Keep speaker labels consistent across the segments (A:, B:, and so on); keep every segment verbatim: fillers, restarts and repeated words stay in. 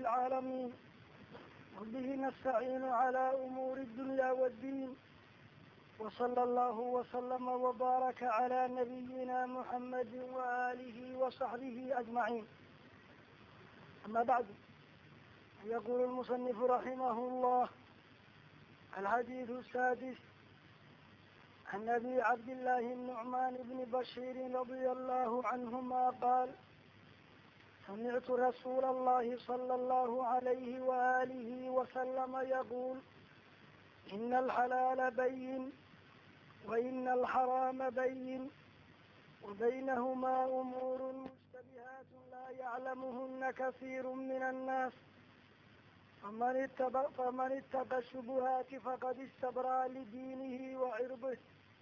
A: العالمين، وبه نستعين على أمور الدنيا والدين، وصلى الله وسلم وبارك على نبينا محمد وآله وصحبه أجمعين. أما بعد، يقول المصنف رحمه الله: الحديث السادس عن أبي عبد الله النعمان بن بشير رضي الله عنهما قال: سمعت رسول الله صلى الله عليه وآله وسلم يقول: إن الحلال بين وإن الحرام بين وبينهما أمور مشتبهات لا يعلمهن كثير من الناس، فمن اتبع فمن اتقى الشبهات فقد استبرأ لدينه وعرضه،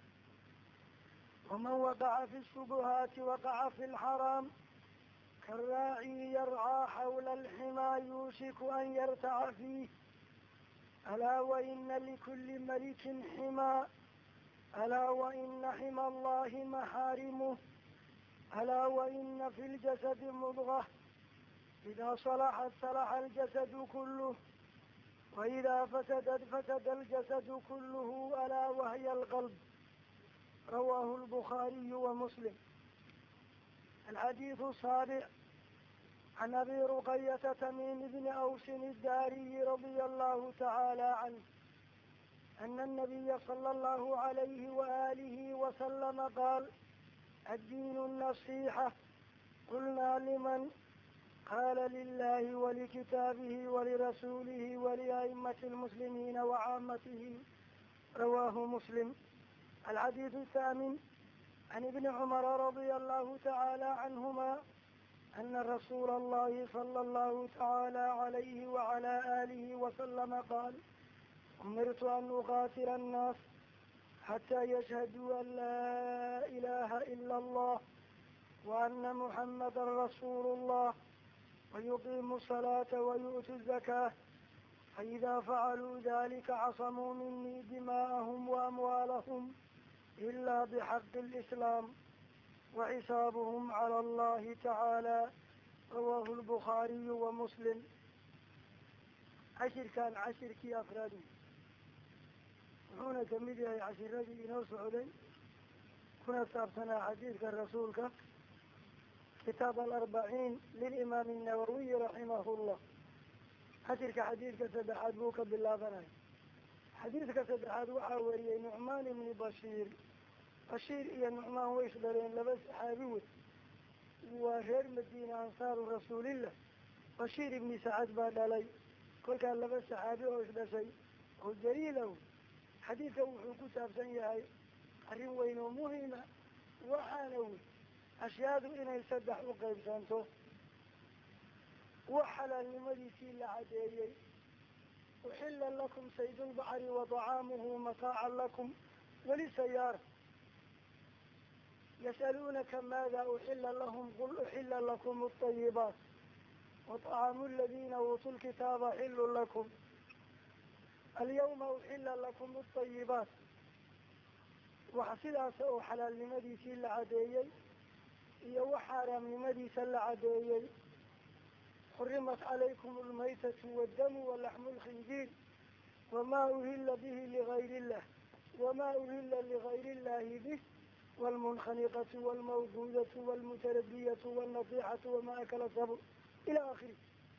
A: ومن وقع في الشبهات وقع في الحرام، كالراعي يرعى حول الحمى يوشك أن يرتع فيه. ألا وإن لكل ملك حمى، ألا وإن حمى الله محارمه، ألا وإن في الجسد مضغة إذا صلحت صلح الجسد كله، وإذا فسدت فسد الجسد كله، ألا وهي القلب. رواه البخاري ومسلم. الحديث السابع عن أبي رقية تميم بن أوس الداري رضي الله تعالى عنه أن النبي صلى الله عليه وآله وسلم قال: الدين النصيحة. قلنا: لمن؟ قال: لله ولكتابه ولرسوله ولأئمة المسلمين وعامته. رواه مسلم. الحديث الثامن عن ابن عمر رضي الله تعالى عنهما أن رسول الله صلى الله تعالى عليه وعلى آله وسلم قال: أمرت أن أقاتل الناس حتى يشهدوا أن لا إله إلا الله وأن محمدا رسول الله ويقيموا الصلاة ويؤتوا الزكاة، فإذا فعلوا ذلك عصموا مني دماءهم وأموالهم إلا بحق الإسلام، وحسابهم على الله تعالى. رواه البخاري ومسلم. عشر كان عشر كي أفرادي وحونا كميديا عشر رجل نوس علي كنا استعبتنا حديث الرسول كتاب الأربعين للإمام النووي رحمه الله. عشر كحديث كسدحات بوك بالله بناي. حديث كسدحات وحاوري نعمان بن بشير. بشير إيا نعمان ويشدرين لبس حابوت وغير مدينة أنصار رسول الله. بشير بن سعد بعد علي كل كان لبس حابي ويشدرين وجليله حديثه وحكوتاب سنيهاي أرين وينو مهمة وحانوي أشياء إنه يسدح وقيب سانتو وحلال لمديسي لعديي. أحل لكم سيد البحر وطعامه متاعا لكم ولسيارة. يسألونك ماذا أحل لهم؟ قل أحل لكم الطيبات وطعام الذين أوتوا الكتاب حل لكم. اليوم أحل لكم الطيبات وحصلها سوء حلال لمديسي لعديي إيا وحرام لمديسي لعديي. حرمت عليكم الميتة والدم ولحم الخنزير وما أهل به لغير الله وما أهل لغير الله به، والمنخنقة والموجودة والمتردية والنطيحة وما أكل السبع إلى آخره.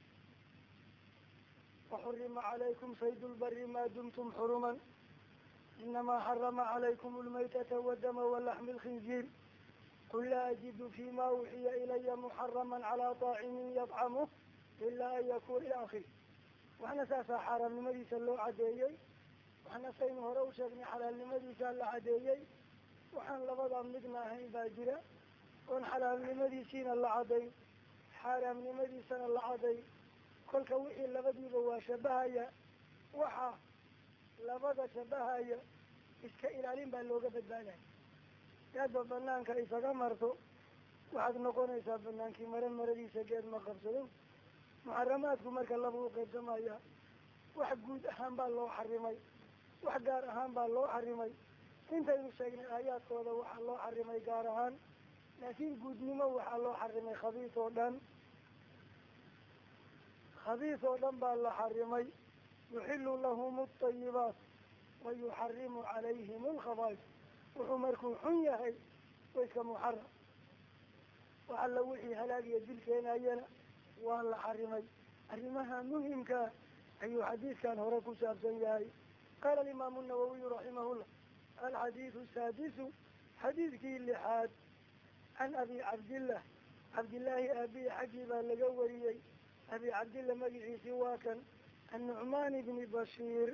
A: وحرم عليكم صيد البر ما دمتم حرما، إنما حرم عليكم الميتة والدم واللحم الخنزير. قل لا أجد فيما أوحي إلي محرما على طاعم يطعمه إلا أن يكون إلى آخره. وحنا ساسا حرام لمديسا اللو عديي، وحنا سينه روشاقني حلال لمديسا اللو عديي، وحنا لبضا مدنا هين باجرة وان حلال لمديسين اللو عدي حرام لمديسا اللو عدي. كل كوحي لبدي بوا شبهايا وحا لبضا شبهايا إسكا إلالين باللوغة بدبانا يادو بنانك إساقا مرتو waxaad noqonaysaa banaankii mare maradiisa geed ma qabsado. muxaramaadku marka laba u qaybsamaya, wax guud ahaan baa loo xarimay, wax gaar ahaan baa loo xarimay. intaynu sheegnay aayaadkooda waxaa loo xarimay gaar ahaan, laakiin guudnimo waxaa loo xarimay khabiis oo dhan. خبيث ودنبا لحرمي يحل لهم الطيبات ويحرم عليهم الخبائث وحمركم حنيهي ويسك محرم وعلى وحي هلاك يدل كينا ينا والله حرمي حرمها مهمك أي حديث كان هركو سابسن قال الإمام النووي رحمه الله الحديث السادس حديث كي اللحاد عن أبي عبد الله عبد الله أبي حكيبا لقوريي أبي عبد الله مجعي سواكا النعمان بن بشير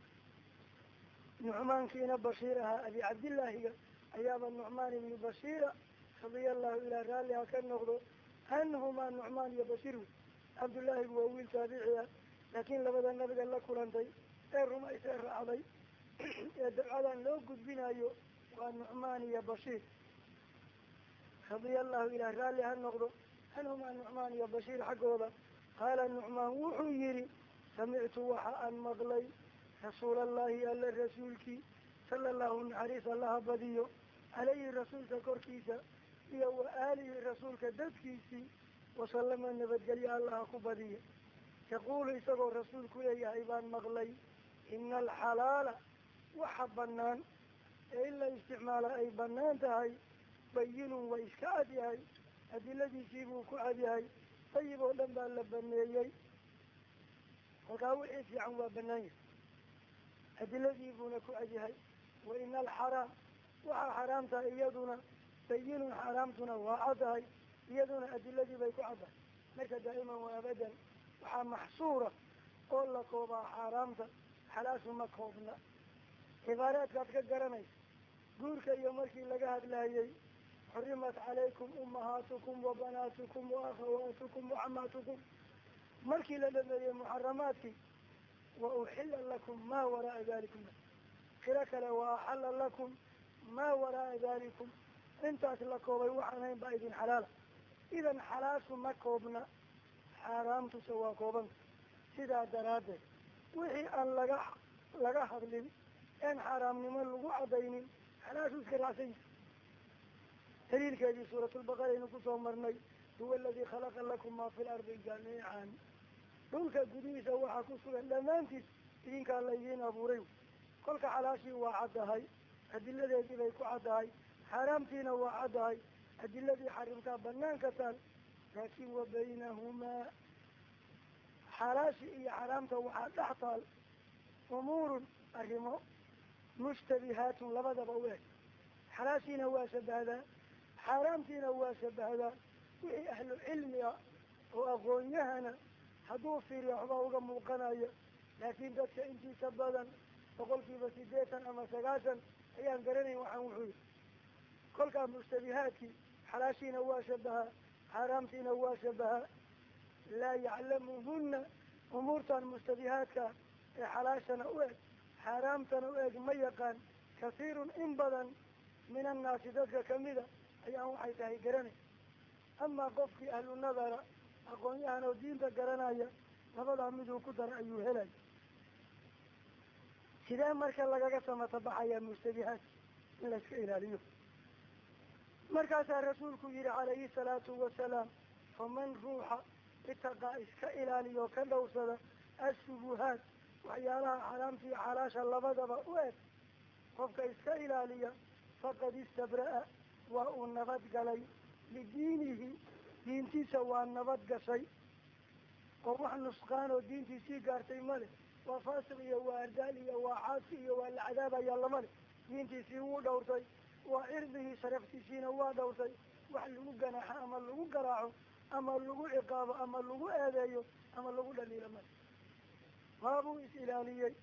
A: نعمان كينا بشيرها أبي عبد الله أيام النعمان بن بشير رضي الله إلى رالها كان نغضو أنهما النعمان يبشير عبد الله هو أول تابعيا لكن لبدا النبي قال لك لنتي الرمى يسير علي يدعى لو قد بنا يو والنعمان يبشير رضي الله إلى رالها النغضو أنهما النعمان يبشير حقوبا قال النعمان وحيري سمعت وحاء مغلي رسول الله ألا رسولك صلى الله عليه الله بديو عليه الرسول كوركيسا يو آله رسولك ددكيسي وسلم النبي الله كبديه يقول إسقو رسولك يا عبان مغلي إن الحلال وحبنان إلا استعمال أي بنان تهي بين وإسكاد هاي هذه الذي يسيبوك عادي هاي طيب ولم بالبنيي وقاو إيسي عن وبنايه هذه الذي يبونك عادي هاي وإن الحرام وحا حرامتها إيادنا بين حرامتنا وعادها إيادنا هذه الذي بيك عادها لك دائما وأبدا وحا محصورة قول لك وبا حرامتها حلاس مكهوبنا عبارات قد قرنيس قولك يومك لقاهد لايي حرمت عليكم أمهاتكم وبناتكم وأخواتكم وعماتكم ملكي لدى محرماتي وأحل لكم ما وراء ذلكم كلاك وأحل لكم ما وراء ذلكم انت أتلقوا بيوحنين بأيدين حلال إذا حلاس مكوبنا حرام تسوى كوبا سيدا درادة وحي أن لقى لقى حضلين إن حرام نمال لقوا عدين حلاس كراسين دليل كذي سورة البقرة نقصوا مرني هو الذي خلق لكم ما في الأرض جميعا دولك قديسة وحكسوا لما أنت إذن كان ليين أبو ريو قولك حلاشي وعدهاي أدلة الذي بيكو عدهاي حرامتين وعدهاي أدلة الذي حرمتها بنان كتال لكن وبينهما حلاشي إيا حرامتها وعدهتال أمور أرمو مشتبهات لبدا بواه حلاشي نواسب هذا حرامتين واسب هذا وهي أهل العلم وأغنيهنا حدو في رحبه موقنايا لكن ذلك انتي سبدا فقل في بسيديتا أما سقاسا أيان قرني وحنوحوي كل كان مشتبهاتي حلاشين واسبها حرامتين واسبها لا يعلمهن أمورتا مشتبهاتك حلاشنا أوئك حرامتنا أوئك ميقان كثير انبدا من الناس ذلك كميدا أيان وحيتهي قرني أما قفك أهل النظر أقول أنا ودين تقرنايا لبدا مدو كدر أيو هلاي سيدان مركا لغا قسم تبعيا المشتبهات إلا سكينا ليه مركا رسولك يري عليه الصلاة والسلام فمن روح اتقى إسكا إلى ليه كالوصد الشبهات وحيالها حرامتي حلاشا لبدا بأوات قفك إسكا إلى ليه فقد استبرأ وأنبت قلي لدينه دينتي سوى النبات قشي وروح النسقان ودينتي سي قارتي مالي وفاسقية وأردالية وعاسية والعذاب يلا مالي دينتي سي ودورتي وإرضه شرفتي سينا ودورتي وحلقوا قناحا أما اللقوا قراعه أما اللقوا عقابه أما اللقوا آذايه أما اللقوا دليل مالي غابوا إسئلاليي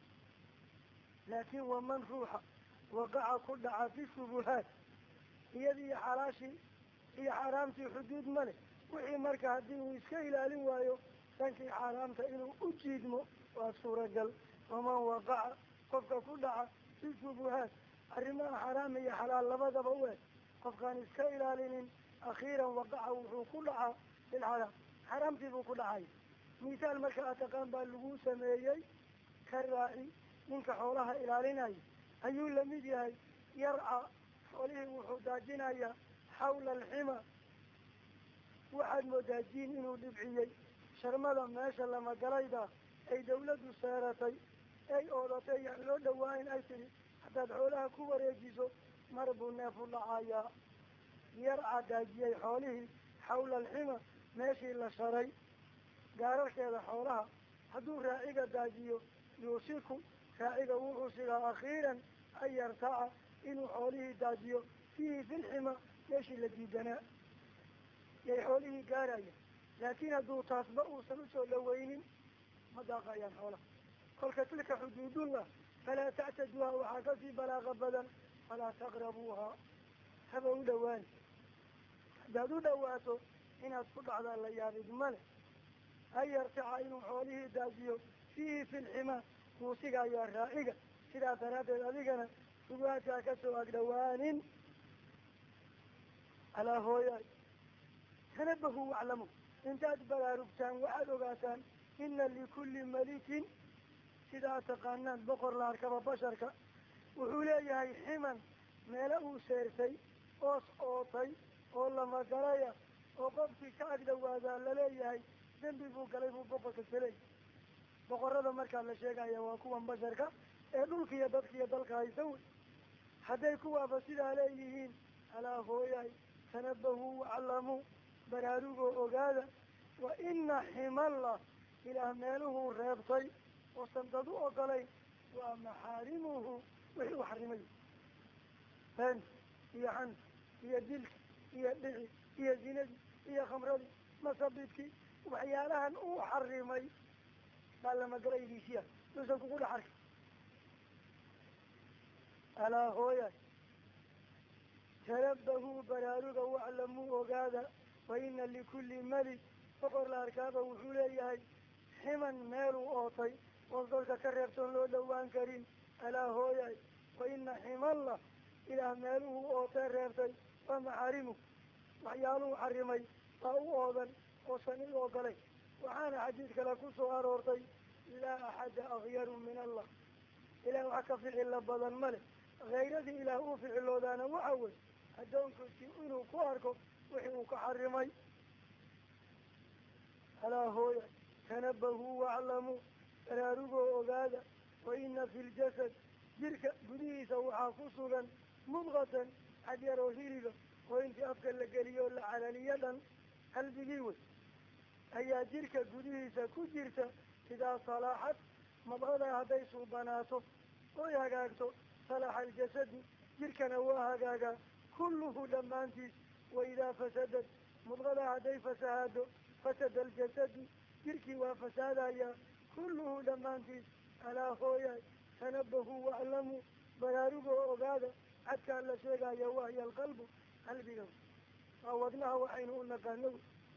A: لكن ومن روح وقع كل في الشبهات يدي حراشي هي حرامتي حدود ملك وحي مركا هدين ويسكا إلى وايو تنكي حرامتي إنه أجيدمو وصورة قل ومن وقع قفك كلها في الشبهات الرمان حرامي حلال لبدا بوات قفك نسكا إلى لين أخيرا وقع وحو كلها في الحرام حرامتي بو كلها مثال مركا أتقان باللغو سميي كالراعي منك حولها إلى ليناي أيو لميدي يرعى حوله وحو داجينايا حول الحمى وحد مداجين إنه دبعيي sharmada meesha lama galayda ay dawladdu seeratay ay oodatay yaan loo dhawaayn ay tidhi haddaad xoolaha ku wareejiso mar buu neefu dhacayaa yarcaa daajiyey xoolihii xawla alxima meeshii la sharay gaararkeeda xoolaha hadduu raaciga daajiyo yuusiku raaciga wuxuu sigaa akhiiran an yartaca inuu xoolihii daajiyo fiihi fi lxima meeshii la diidanaa yay xoolihii gaaraya laakiin hadduu taasba uusan usoo dhaweynin ma daaqayaan xoolaha kolka tilka xuduudullah falaa tactaduuha waxaa kasii balaaqa badan falaa taqrabuuha haba u dhawaani haddaad u dhawaato inaad ku dhacdaa la yaabid male an yartaca inuu xoolihii daajiyo fiihi fi lximaa kuusiga ayaa raaciga sidaas daraaddeed adigana sugaadkaa kasoo agdhawaanin alaa hooyaay tanabahu waclamu intaad baraarugtaan waxaad ogaataan ina likulli malikin sidaa taqaanaan boqor la arkaba basharka wuxuu leeyahay ximan meelo uu seertay oos ootay oo lamagalaya oo qofkii ka agdhawaadaa laleeyahay dembi buu galay buu boqorka kaleey boqorada markaa la sheegaya waa kuwan basharka ee dhulka iyo dadka iyo dalka haysa wey hadday kuwaaba sidaa leeyihiin alaa hooyaay tanabahuu waclamuu baraarugoo ogaada wa ina ximallah ilaah meeluhuu reebtay oosan dad u ogolayn waa maxaarimuhu wixii u xarimay beenta iyo xanta iyo dilka iyo dhici iyo zinadii iyo khamradii masabidkii waxyaalahan uu xarimay baa lamagalaydiisiya duusan kugu dhex arka alaa hooyaay tanabahuu baraaruga waclamuu ogaada wa ina likulli malik boqor la arkaaba wuxuu leeyahay ximan meeluu ootay oos dadka ka reebtoon loo dhawaan karin alaa hooyaay wa ina ximallah ilaah meeluhuu ootay reebtay waa maxaarimu waxyaaluhu xarimay baa u oodan oosan i ogolay waxaana xadiid kale ku soo aroortay laa axada akyaru min allah ilaah wax ka ficilla badan male hayradii ilaah uu ficiloodaana waxa wey addoonkiisii inuu ku arko wixii uu ka xarimay alaa hooya tanabahuu waclamuu baraarugoo ogaada wa ina fi ljasad jirka gudihiisa waxaa ku sugan mudqatan xad yaroo hiliga oo intii afka la geliyo la calaliyo dhan qalbigii wey ayaa jirka gudihiisa ku jirta idaa salaaxad madqadaa hadday suubanaato oy hagaagto salaxa aljasadu jirkana waa hagaagaa kulluhu dhammaantiis wa idaa fasadad mudqadaa hadday fasahaado fasada aljasadu jirkii waa fasaadayaa kulluhu dhammaantiis alaa hooyaay tanabahuu waclamuu baraarugoo ogaada cadkaan la sheegaya wahya alqalbu qalbiga waa wadnaha waxaynu u naqaano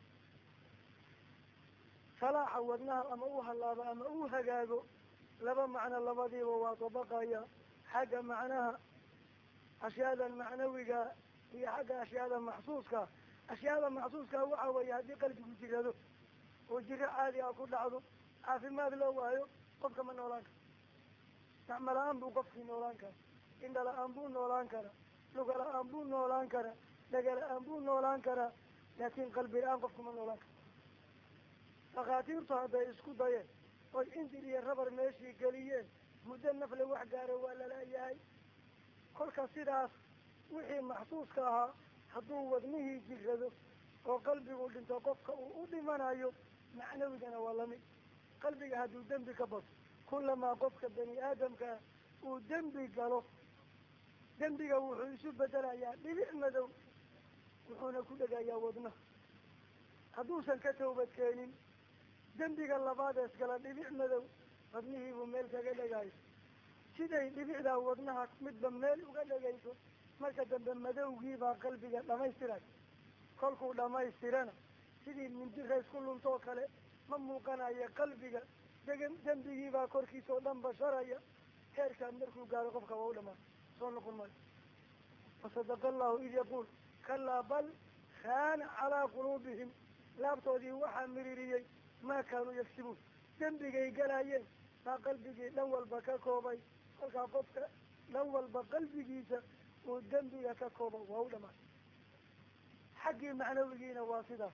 A: salaaxa wadnaha ama u halaabo ama u hagaago laba macno labadiiba waa dabaqaya xagga macnaha ashyaadan macnawiga iyo xagga ashyaada maxsuuska ashyaada maxsuuska waxa weeye haddii qalbigu jirado oo jiro caadi ah ku dhacdo caafimaad loo waayo qofka ma noolaan karo gacmo la-aan buu qofkii noolaan kara indha la-aan buu noolaan karaa luga la-aan buu noolaan karaa dhaga la-aan buu noolaan karaa laakiin qalbi la-aan qofku ma noolaan karo dhakhaatiirtu hadday isku dayeen oy indir iyo rabar meeshii geliyeen muddo nafle wax gaaro waa lalayahay kolka sidaas wixii maxsuuska ahaa hadduu wadnihii jirrado oo qalbigu dhinto qofka uu u dhimanayo macnawigana waa lamid qalbiga hadduu dembi ka bato kulamaa qofka bani aadamkaa uu dembi galo dembiga wuxuu isu bedelayaa dhibic madow wuxuuna ku dhegayaa wadnaha hadduusan ka tawbad keenin dembiga labaadees gala dhibic madow wadnihiibuu meel kaga dhegaayo siday dhibicdaa wadnaha midba meel uga dhegayso marka dambe madowgiibaa qalbiga dhamaystiray kolkuu dhamaystirana sidii mindira isku luntoo kale ma muuqanayo qalbiga degan dembigiibaa korkiisa oo dhan basharaya heerkaan markuu gaaro qofka waa u dhamaan soo noqon maayo wasadaqa allahu id yaquul kalaa bal kaana calaa quluubihim laabtoodii waxaa miririyey maa kaanuu yagsibuun dembigay galaayeen baa qalbigii dhan walba ka koobay kolkaa qofka dhan walba qalbigiisa uu dembiga ka koobo waa u dhamaan xaggii macnawigiina waa sidaas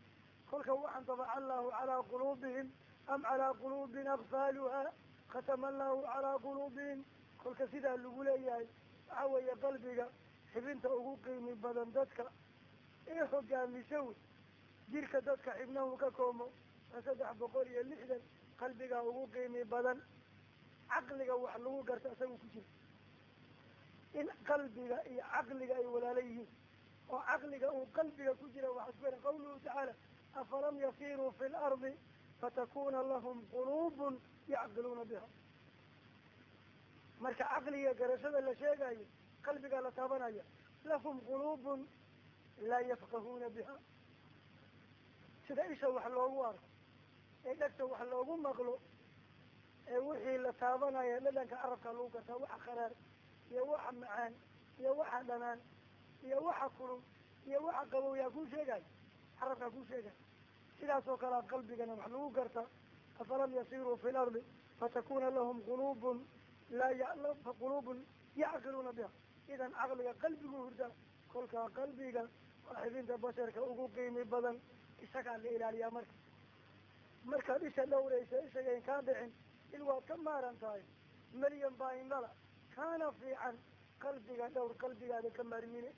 A: كل كوحا طبع الله على قلوبهم أم على قلوب أغفالها ختم الله على قلوبهم كل كسيدة اللقولي عوي قلبك حبنت أقوقي من بدن دتك إيه قام يسوي جيرك دتك حبناه ككومو فسدح بقولي اللحدا قلبك أقوقي من بدن عقلك وحلوه قرت أسوي كتير إن قلبك إيه عقلك أي ولا ليه وعقلك وقلبك كتير وحسبنا قوله تعالى أفلم يسيروا في الأرض فتكون لهم قلوب يعقلون بها مركا عقلي قرشد اللي شيء قلبك لا تابنايا لهم قلوب لا يفقهون بها سيدا إيشا وحلوه وارك إيدكتا وحلوه مغلو وحي لا تابنايا لدنك عرفك لوكتا وحا خرار يا وحا معان يا وحا دنان يا وحا كرم يا وحا قبو يا كل شيء عرفك كل شيء سيدا سوكلا قلبك نمحلوه قرتا أفلم يسيروا في الأرض فتكون لهم قلوب لا يعلم فقلوب يعقلون بها إذا عقلك قلبك هردا كلك قلبك وحبين بشرك أقوقي من بدن إساكا لإلاليا مركز مركز إسا لو ليس إسا كان كابعين إلوا كمارا تاي مليون باين للا كان في عن قلبك دور قلبك هذا كمار منه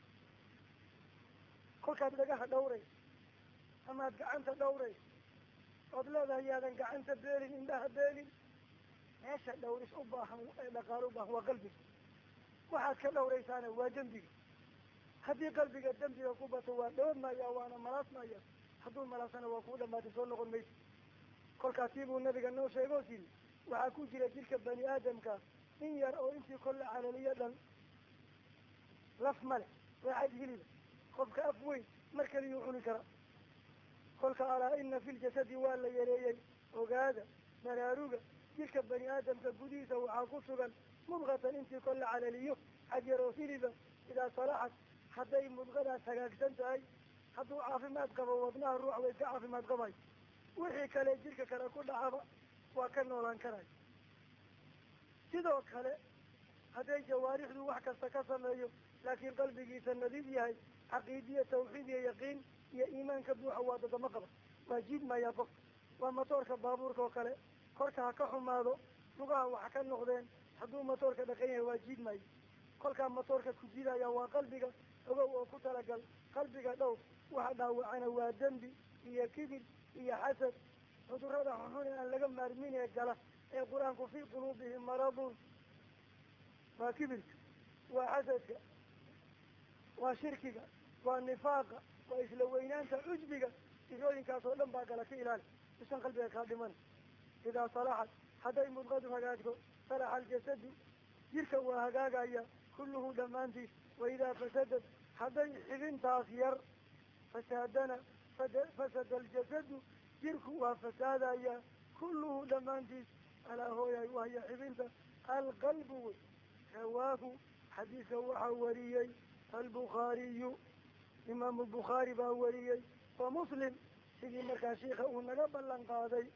A: كلك بدقاها دوري أما أنت دوري قبل هذا هي أنك أنت بيلين إنها بيلين إيش دوريس أباها لقالوبها هو قلبك وحاك دوريس أنا هو جنبك هذه قلبك الدنبك وقوبة ودون ما يا وانا ملاس ما يا حدون ملاسنا وقودا ما تسول لغن ميت كل كاتيب النبي قال شيء قوتين وحاكوش لتلك بني آدم كا إن يرأوا إنتي كل علانية دن لف ملك واحد هليل خبك أفوي مركلي يوحوني كرا قلت على إن في الجسد ولا يليي وقادا نراروغا تلك بني آدم كبديسة وعاقصغا مبغة انت كل على ليه حجر وفيربا إذا صلحت حتى مبغة سقاكسنت هاي حتى عافمات قبا وابنها الروح ويسا عافمات قباي وحي كالي جيرك كلا كل عافا وكان نولان كراي سيدو كالي هذي جوارح دو وحكا سكسن ايو لكن قلبي جيسا النذيذ هاي عقيدية توحيدية يقين يا إيمان كبوح وادة مقبة واجيب ما يقف ومطورك بابورك وكله كوركا كحمادو لغا وحكا النقدين حدو مطورك دقينه واجيب ما كل كان مطورك كجيدا يا وقلبك هو وكتلقل قلبك دو وحدا وعنا ودنبي هي كبر هي حسد حضور هذا حنون أن لقم مرمين يقال القرآن في قلوبهم مرض ما كبرت وحسدك وشركك والنفاق وإسلوينان تعجبك إذا كاسو لم باقلك إلال إسان قلبك كادمان إذا صلحت حتى مضغط هكاكو صلح الجسد يركا وهكاكا كله دمانتي وإذا فسدت حتى حبين تاخير فسادنا فسد الجسد يركوا فسادا كله دمانتي ألا هو وهي حبين القلب رواه حديث وحوريي البخاري إمام البخاري باوريي ومسلم سيدي مركا شيخة ونقبل لنقاضي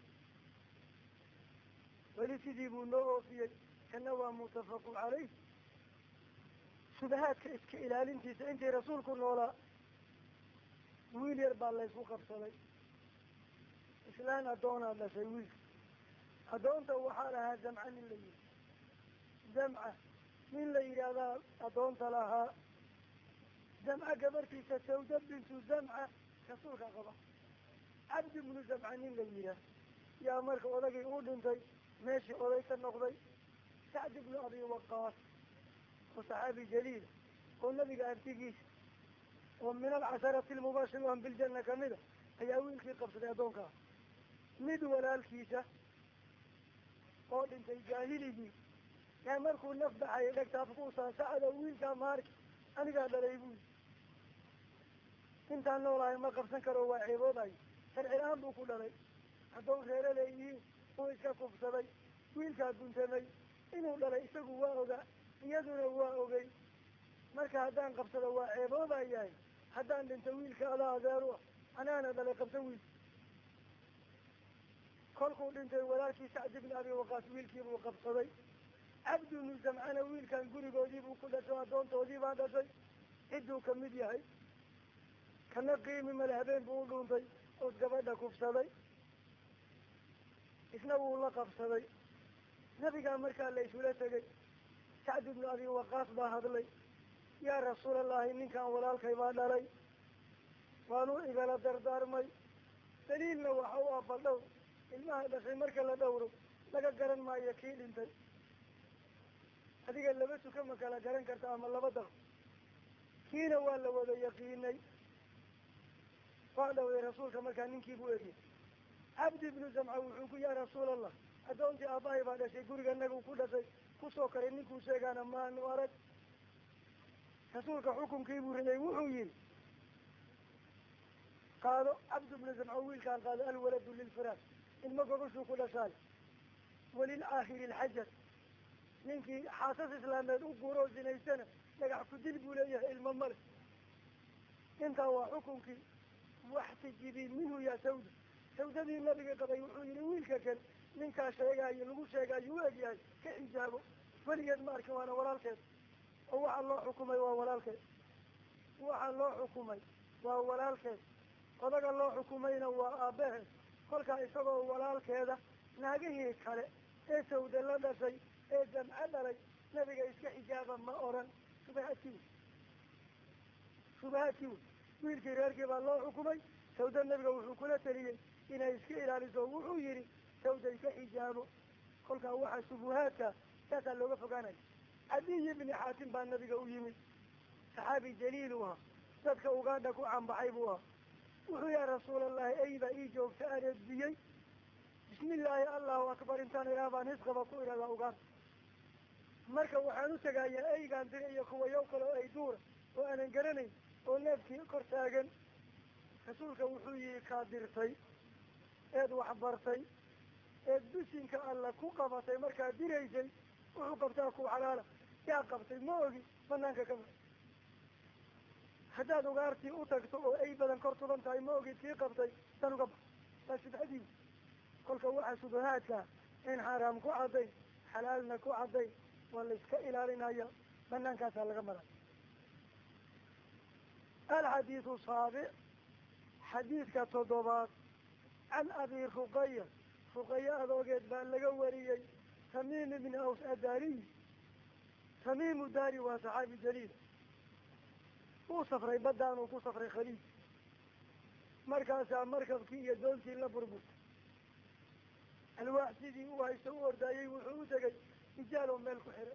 A: ولسيدي بنوه فيه كنوا متفق عليه سبهات كإسك إلال انتي انتي رسولك النولا ويل يربى الله يسوق بصلي إسلام أدونا لسيويك أدونت وحالها جمعا الليل جمعة من الليل هذا أدونت لها جمعة قبرتي تسودب بنت جمعة كسوك قبر عبد من جمعانين الليلة يا مرك أولئك أولنتي ماشي أولئك النقضي سعد بن أبي وقاص وصحابي جليل والنبي قال تيجيش ومن العشرة المباشرة بالجنة كمدة أياوين في قبصة يدونك مد ولا الكيسة قول انت جاهلي دي يا مركو النفبع يدك تافقوصا سعد وين كامارك أنا قاعد أريبوز انت أنه والله ما قبسن كروا وعيبوضاي فالعلام بو كل لي هدون خير ليه وإسكا كفصلي وإسكا كنتمي إنه للي إسكوا واغا يدنا واغي مركا هدان قبسل وعيبوضاي ياي هدان دين تويلك على أداروح أنا أنا دلي قبسويل كلكو دين تويلاكي سعد بن أبي وقاس ويلكي بو قبسلي عبد النزم أنا ويل كان قولي قولي بو كل توادون تولي بعد شيء إدو كمدي هاي كان قيمي ملهبين بقولون طي وقبضنا كفصدي إسنبوا لقب صدي نبي قال مركا ليس ولا تجي سعد بن أبي وقاص بهذا لي يا رسول الله إني كان ولا الخيبان علي وانو إذا دردار مي دليلنا وحوا فلو إما هذا في مركا لا دوره لقى قرن ما يكيل انت هذيك اللي بس كم كلا قرن كرت أمل لبضل كينا ولا وذا يقيني قالوا يا رسول كما كان نكي بوئي عبد بن زمعة وحوكو يا رسول الله أدونتي أباي بعد شيء قولي أنك كل شيء كسو كرني كسو كان ما نوارد رسولك حكم كيبور إلي وحوين قالوا عبد بن زمعة كان قال الولد للفراش إن ما قرشوا كل شيء وللآخر الحجر ننكي حاسس إسلامات وقروا زنيسنا لقع كدل بوليه الممر انت هو حكمك واحتجبي منه يا سودة سودة دي النبي قضى يوحوني ويلك كان منك شيئا يلغو شيئا يواجه كحجابه فليد مارك وانا ورالك ووحى الله حكمي وورالك ووحى الله حكمي وورالك قضى الله حكمينا وآبه قلك إسابه ورالك هذا ناقه كالي ايه سودة لنا شيء ايه جمع لي نبي إسك حجابا ما أوران شبهاتيو شبهاتيو ويلك رارك بالله حكمي سودة النبي وحكولة تليه إن إسك إلى لزوه يري سودة كحجابه قلك وحى شبهاتك تتلوغ فقانك عدي بن حاتم بان النبي ويمي صحابي جليلها تدك أغادك عن بحيبها وحو يا رسول الله أيضا إيجو فأرد بيي بسم الله الله أكبر انتان إلابا نسخة وقوئر الله أغاد مركا وحانو تقايا أيضا درئي كوا يوكلوا أي دورة وأنا انقرني ونفكي كرتاقا رسولك وحوي كادرتي إذ وحبرتي إذ بسنك الله كو قبطي مركا دريسي وحو قبتاكو حلالا يا قبطي موغي منانك كما حداد وغارتي أتكتو أي بدن كرتو بانتاي موغي تي قبطي تنو قبط بس بحديث قولك وحا سبهاتك إن حرام كو عضي حلالنا كو عضي والله اسكا إلالينا يا منانك سالغ مرات الحديث الصابع حديث كتضبات عن أبي رقية رقية أذوقت بان لقوريي تميم بن أوس الداري تميم الداري وصحابي جليل وصفري بدان وصفري خليل مركز مركز كي دولتي لبربوت الواحد دي هو يسور دايي وحوتك يجالوا ملك حرة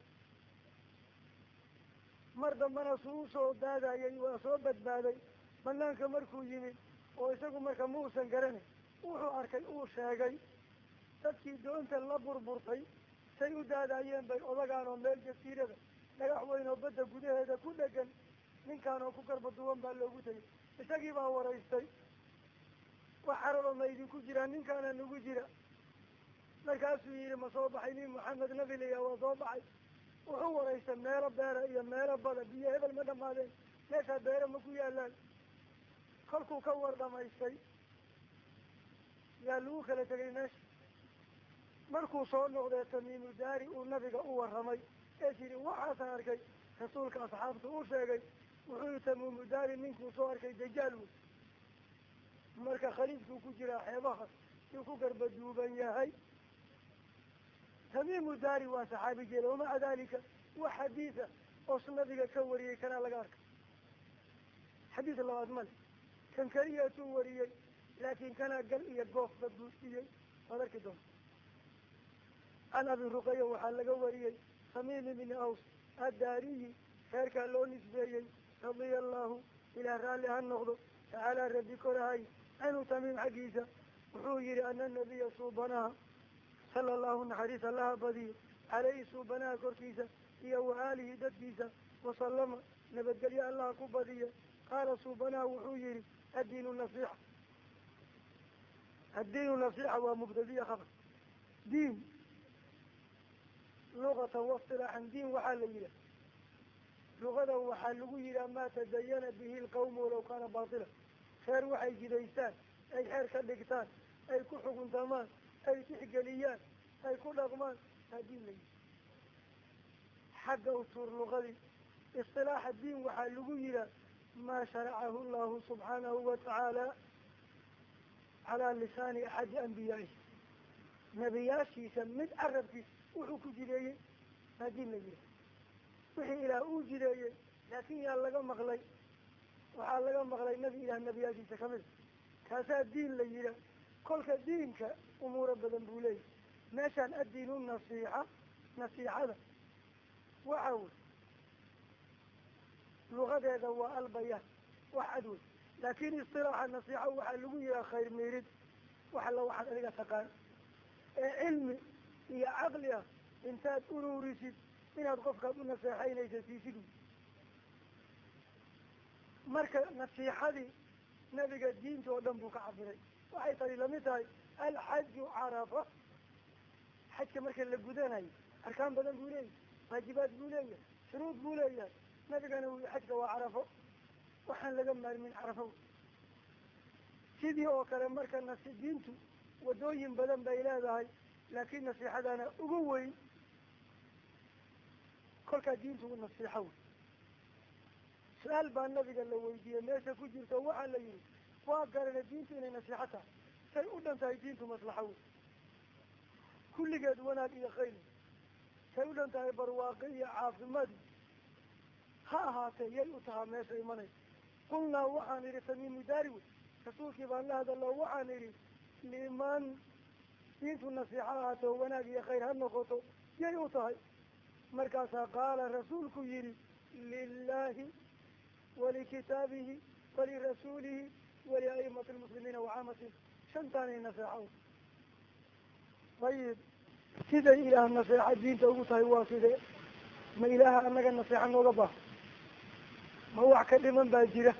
A: مرضى من سوسو دادا يي وصوبت بالي ملانك مركو يمين ويساقو مركا موسى قرني وحو أركي أوشاقي تدكي دونتا لبربوطي سيو دادا يين بي أضاقانو ميل جسيرة لقاحوين وبدا قده هذا كله كان من كانوا كوكر بدوان باللوغوتي إساقي باو رئيستي وحرر ما يدين كجران من كان نقو جرا لكاسو يري مصوبحيني محمد نبي لي وصوبحي وهو رئيس ميرا بيرا إيا ميرا بدا بيا هذا المدام هذا ليس بيرا مكو يالان خلقو كور دما يستي يالوك لتقيناش مركو صور نغضي تميم الداري والنبي قوة رمي ايشيري وحاسا اركي رسولك أصحابته أوشاقي وحيو تميم الداري منكو صوركي دجالو مركا خليفكو كجرا حيباها يكو قرب الدوبان ياهي تميم الداري وصحابي جيل ومع ذلك وحديثة أصلا ذيك كوريي كان لقارك حديث الله أدمل كان كرية وريي لكن كان قل يقوف بدوسيي وذلك دون أنا أبي رقية وحال وريي تميم بن أوس الداري خير كان لون نسبيي رضي الله إلى رالها النغض تعالى ربي كرهي أنه تميم حقيسة وحوير أن النبي صوبناها صلى الله حديث الله بدي عليه صوبناها كركيسة هي وآله دديسة وسلم نبدل يا الله كبدية قال صوبناها وحوير الدين النصيحة الدين النصيحة ومبتدية خبر دين لغة واصطلاحا دين وحالية لغة وحالية ما تدين به القوم ولو كان باطلا خير وحي جديسان أي حير كاللقتان أي كحق تمان أي تحقليان أي كل أغمان هدين لي حق أسور لغة اصطلاح الدين وحالية ما شرعه الله سبحانه وتعالى على لسان أحد أنبيائه نبياشي سمد عربتي وحكو جريه هذين نجيه وحي إلى أوجريه لكن يا الله مغلي وحال الله مغلي نبي إلى النبياشي سكمل كاسا الدين ليلا كل دينك أمور بدن بولي ماشان الدين النصيحة نصيحة وعود لغة هذا هو البيان وحدود لكن اصطلاح النصيحة وحلوية خير ميرد وحلا واحد ألقى تقال علمي هي عقلية انت تقولوا رشد من هتقفك بالنصيحين يجسيسكم مركز نصيحة دي نبقى الدين تودن بك عبري وحي طريق لمثال الحج عرفة حج مركز اللي قداني أركان بدن بولي واجبات بولي شروط بولي نبقى نقول حج وعرفة وحن لقمنا من عرفه سيدي أو كلام مركز نصي دينتو ودوين بدن بإلهي لكن نصيحة أنا أقوي كل كدينتو النصيحة سؤال بان النبي قال له ويدي الناس كجرت وعلى لي وقال دينتو إن نصيحتها سيقول أنت دينتو مصلحة كل قد وانا إلى خير سيقول أنت برواقية عاصمة ها ها تيلتها ما سيمني قلنا وحاني رسمين مداري رسولك بان هذا الله وحاني لمن دينتو النصيحة وانا إلى خير هالنقطة يلتها مركزها قال رسولك يري لله ولكتابه ولرسوله ولأئمة المسلمين وعامته شنتاني نصيحة طيب كذا إله النصيحة الدين تقولها هو كذا ما إله أنك النصيحة نوضبه ما هو عكد من باجرة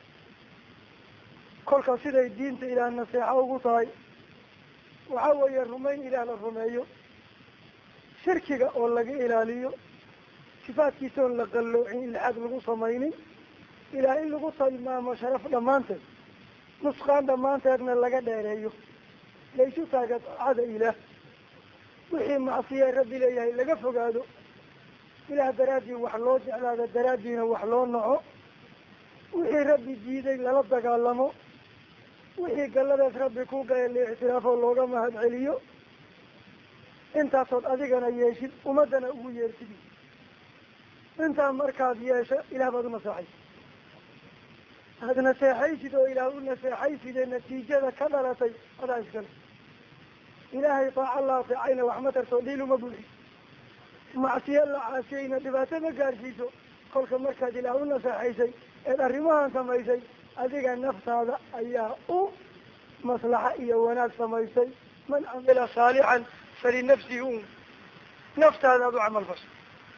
A: كل كذا الدين إله النصيحة وقطعي وعوي الرمين إله الرميو شركة أولا إلاليو صفات كيسون لقلو عين الحد لغو صميني إلى إن لغو صيما شرف دمانته نسخان دمانته أغنى لغا ديريو ليسو تاقت عاد إله وحي معصية ربي ليه لغا فقادو إله درادي وحلو جعل درادينا وحلو نعو وحي ربي جيدي للبدك علمو وحي قلدت ربي كوكا اللي اعترافه اللوغا مهد عليو انت صد أذيقنا يشد ومدنا أبو يرسدي انت مركز ياشا إلى بعض المساحيس هذا نساحيس دو إلى أول نساحيس إذا النتيجة كبرتي هذا إشكال إلهي طاع الله تعالى وحمد رسولي مبولي معصية الله عاسينا دباتا مقارسيسو كل مركز إلى أول نساحيس إذا الرمان سميسي أذيق النفس هذا أيها أو مصلحة إيا وناك سميسي من عمل صالحا فلنفسه نفس هذا ذو عمل بس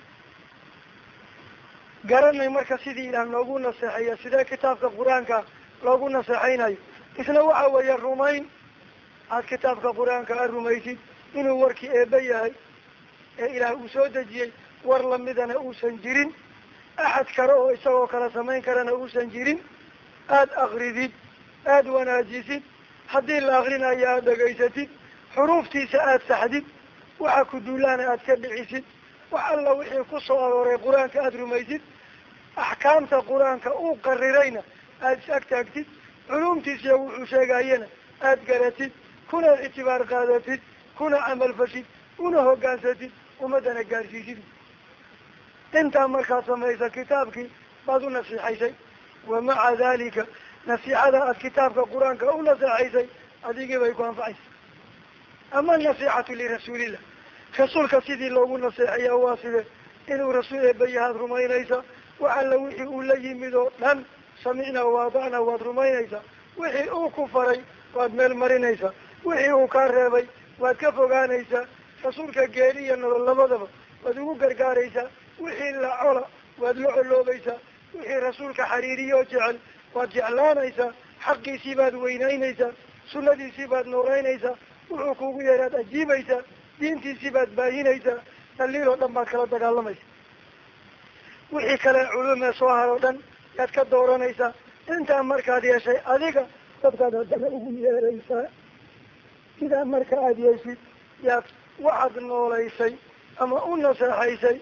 A: قررنا مركز سيدي إلى لوغو نصيحية سيدا كتابك قرآنك لوغو نصيحينا إسنوعا ويا الرومين هاد كتابك قرآنك الروميسي إنه وركي إيبايا إلى أسودة جي ورلمدنا أوسنجرين أحد كروه إساوه كلا سمين كرنا أوسنجرين آد أغريدين آد وناجيسين حدين الأغرين يا دقيستين حروف تيساءات سحدين وحكو دولانا آد كبعيسين وحالا وحي كسوة وري قرآنك آد رميسين أحكامت قرآنك أو قررين آد ساكتاكتين علوم تيسيا وحشاقاينا آد قراتين كنا اعتبار قادتين كنا عمل فشيد كنا هقانستين ومدنا قارسيسين انت مركز سميسا كتابك بعض نصيحيسي ومع ذلك نصيحة كتابك قرآنك أو نصيحيسي أديك بيكون فعيس أما النصيحة لرسول الله رسولك سيدي اللوغو نصيحية واسدة إنه رسول بيهاد رمينيسا وعلى وحي أولي مدو لن سمعنا وواضعنا واد رمينيسا وحي أو كفري واد ميل مرينيسا وحي أو كاربي واد كفوغانيسا رسولك قيريا نظلمضب واد أو قرقاريسا وحي اللعولا واد لعلوبيسا وحي رسولك حريري وجعل واد جعلانيسا حقي سيباد وينينيسا سنة سيباد نورينيسا وحقوق يراد أجيبيسا دينتي سيباد باهينيسا الليل ودن باد كلا دقالميسا وحي كلا علوم سواهر ودن ياد كدورانيسا انت مركاد يا شيء أذيك تبقى دقالهم يريسا إذا مركاد يا شيء ياد وعد نوليسي أما أون نصيحيسي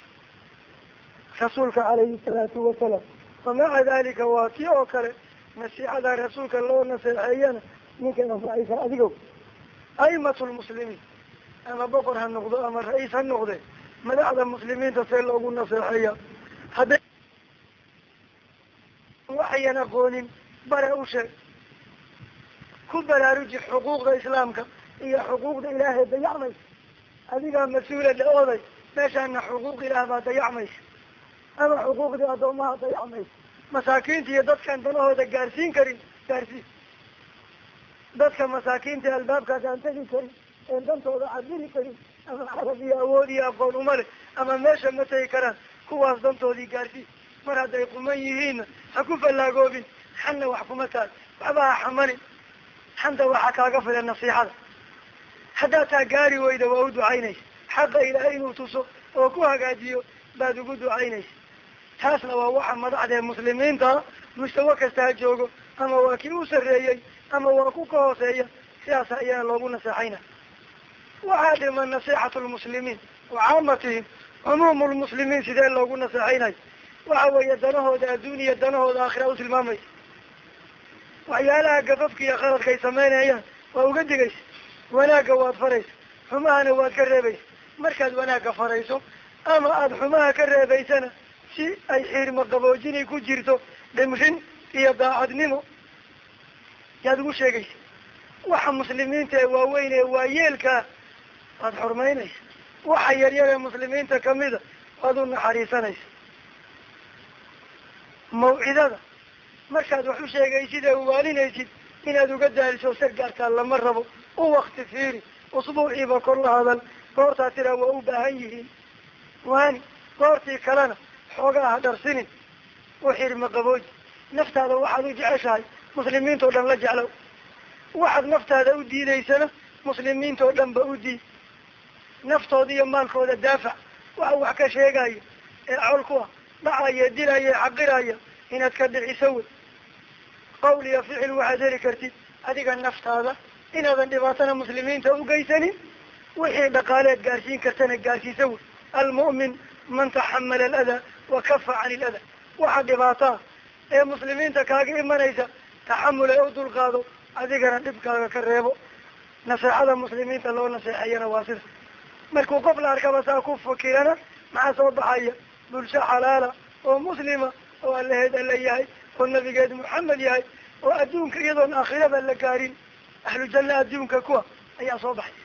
A: رسولك عليه الصلاة والسلام فمع ذلك واكي أوكري نصيحة رسولك الله نصيحينا ninkan anfacaysa adigo aimatu lmuslimiin ama boqor ha noqdo ama ra-iis ha noqde madaxda muslimiinta see loogu naseexeeya hadday waxayan aqoonin bare u sheeg ku baraaruji xuquuqda islaamka iyo xuquuqda ilaahay dayacmaysa adigaa mas-uulada oday meeshaana xuquuq ilaah baa dayacmaysa ama xuquuqdii addoomaha dayacmaysa masaakiinta iyo dadkaan danahooda gaarsiin karin gaarsiin dadka masaakiinta albaabkaas aan tegi karin een dantooda cabiri karin ama carab iyo awood iyo aqoon uma leh ama meesha ma tegi karaan kuwaas dantoodii gaarsiin mar hadday quman yihiinna ha ku fallaagoobin xanna wax kuma taal waxba ha xamanin xanta waxaa kaaga filan nasiixada haddaad taa gaari weyda waa u ducaynaysa xaqa ilaahay inuu tuso oo ku hagaajiyo baad ugu ducaynaysa taasna waa waxa madaxdee muslimiinta mustawa kasta ha joogo ama waa kii u sarreeyey ama waa ku ka hooseeya sidaas ayaana loogu naseexayna waxaa dhiman nasiixatu lmuslimiin wa caamatihim cumuumu lmuslimiin sidee loogu naseexaynayo waxa weeye danahooda adduun iyo danahooda aakhira u tilmaamaysa waxyaalaha gafafka iyo qaladka ay samaynayaan waa uga digaysa wanaagga waad faraysa xumahana waad ka reebaysa markaad wanaagga farayso ama aada xumaha ka reebaysana si ay xiirma qaboojinay ku jirto dhimrin iyo daacadnimo yaad ugu sheegaysa waxa muslimiinta ee waaweyn ee waayeelkaa waad xurmaynaysa waxa yaryar ee muslimiinta kamida waad u naxariisanaysa mawcidada markaad wax u sheegaysid ee uwaalinaysid inaad uga daaliso sargaarkaa lama rabo u wakti fiiri usbuuciiba kor la hadal goortaa tiraa waa u baahan yihiin waani goortii kalena xoogaa ha dharsinin u xirma qabooji naftaada waxaad u jeceshahay muslimiintao dhan la jeclow waxaad naftaada u diidaysana muslimiintao dhan ba u diid naftooda iyo maalkooda daafac waxa wax ka sheegaya ee col ku ah dhacaya dilaya xaqiraya inaad ka dhiciso wey qawl iyo ficil waxaad heli kartid adiga naftaada inaadan dhibaatana muslimiinta ugeysanin wixii dhaqaaleed gaarsiin kartana gaarsiisa wey almu'min man taxamala aladaa wa kafa can iladaa waxa dhibaataa ee muslimiinta kaaga imanaysa taxamul ee u dulqaado adigana dhibkaaga ka reebo naseexada muslimiinta loo naseexeeyana waa sida markuu qof la arkaba saa ku fakirana maxaa soo baxaya bulsho xalaala oo muslima oo allaheed alla yahay oo nabigeed maxamed yahay oo adduunka iyadoon aakhiraba la gaarin ahlu janna adduunka kuwa ayaa soo baxay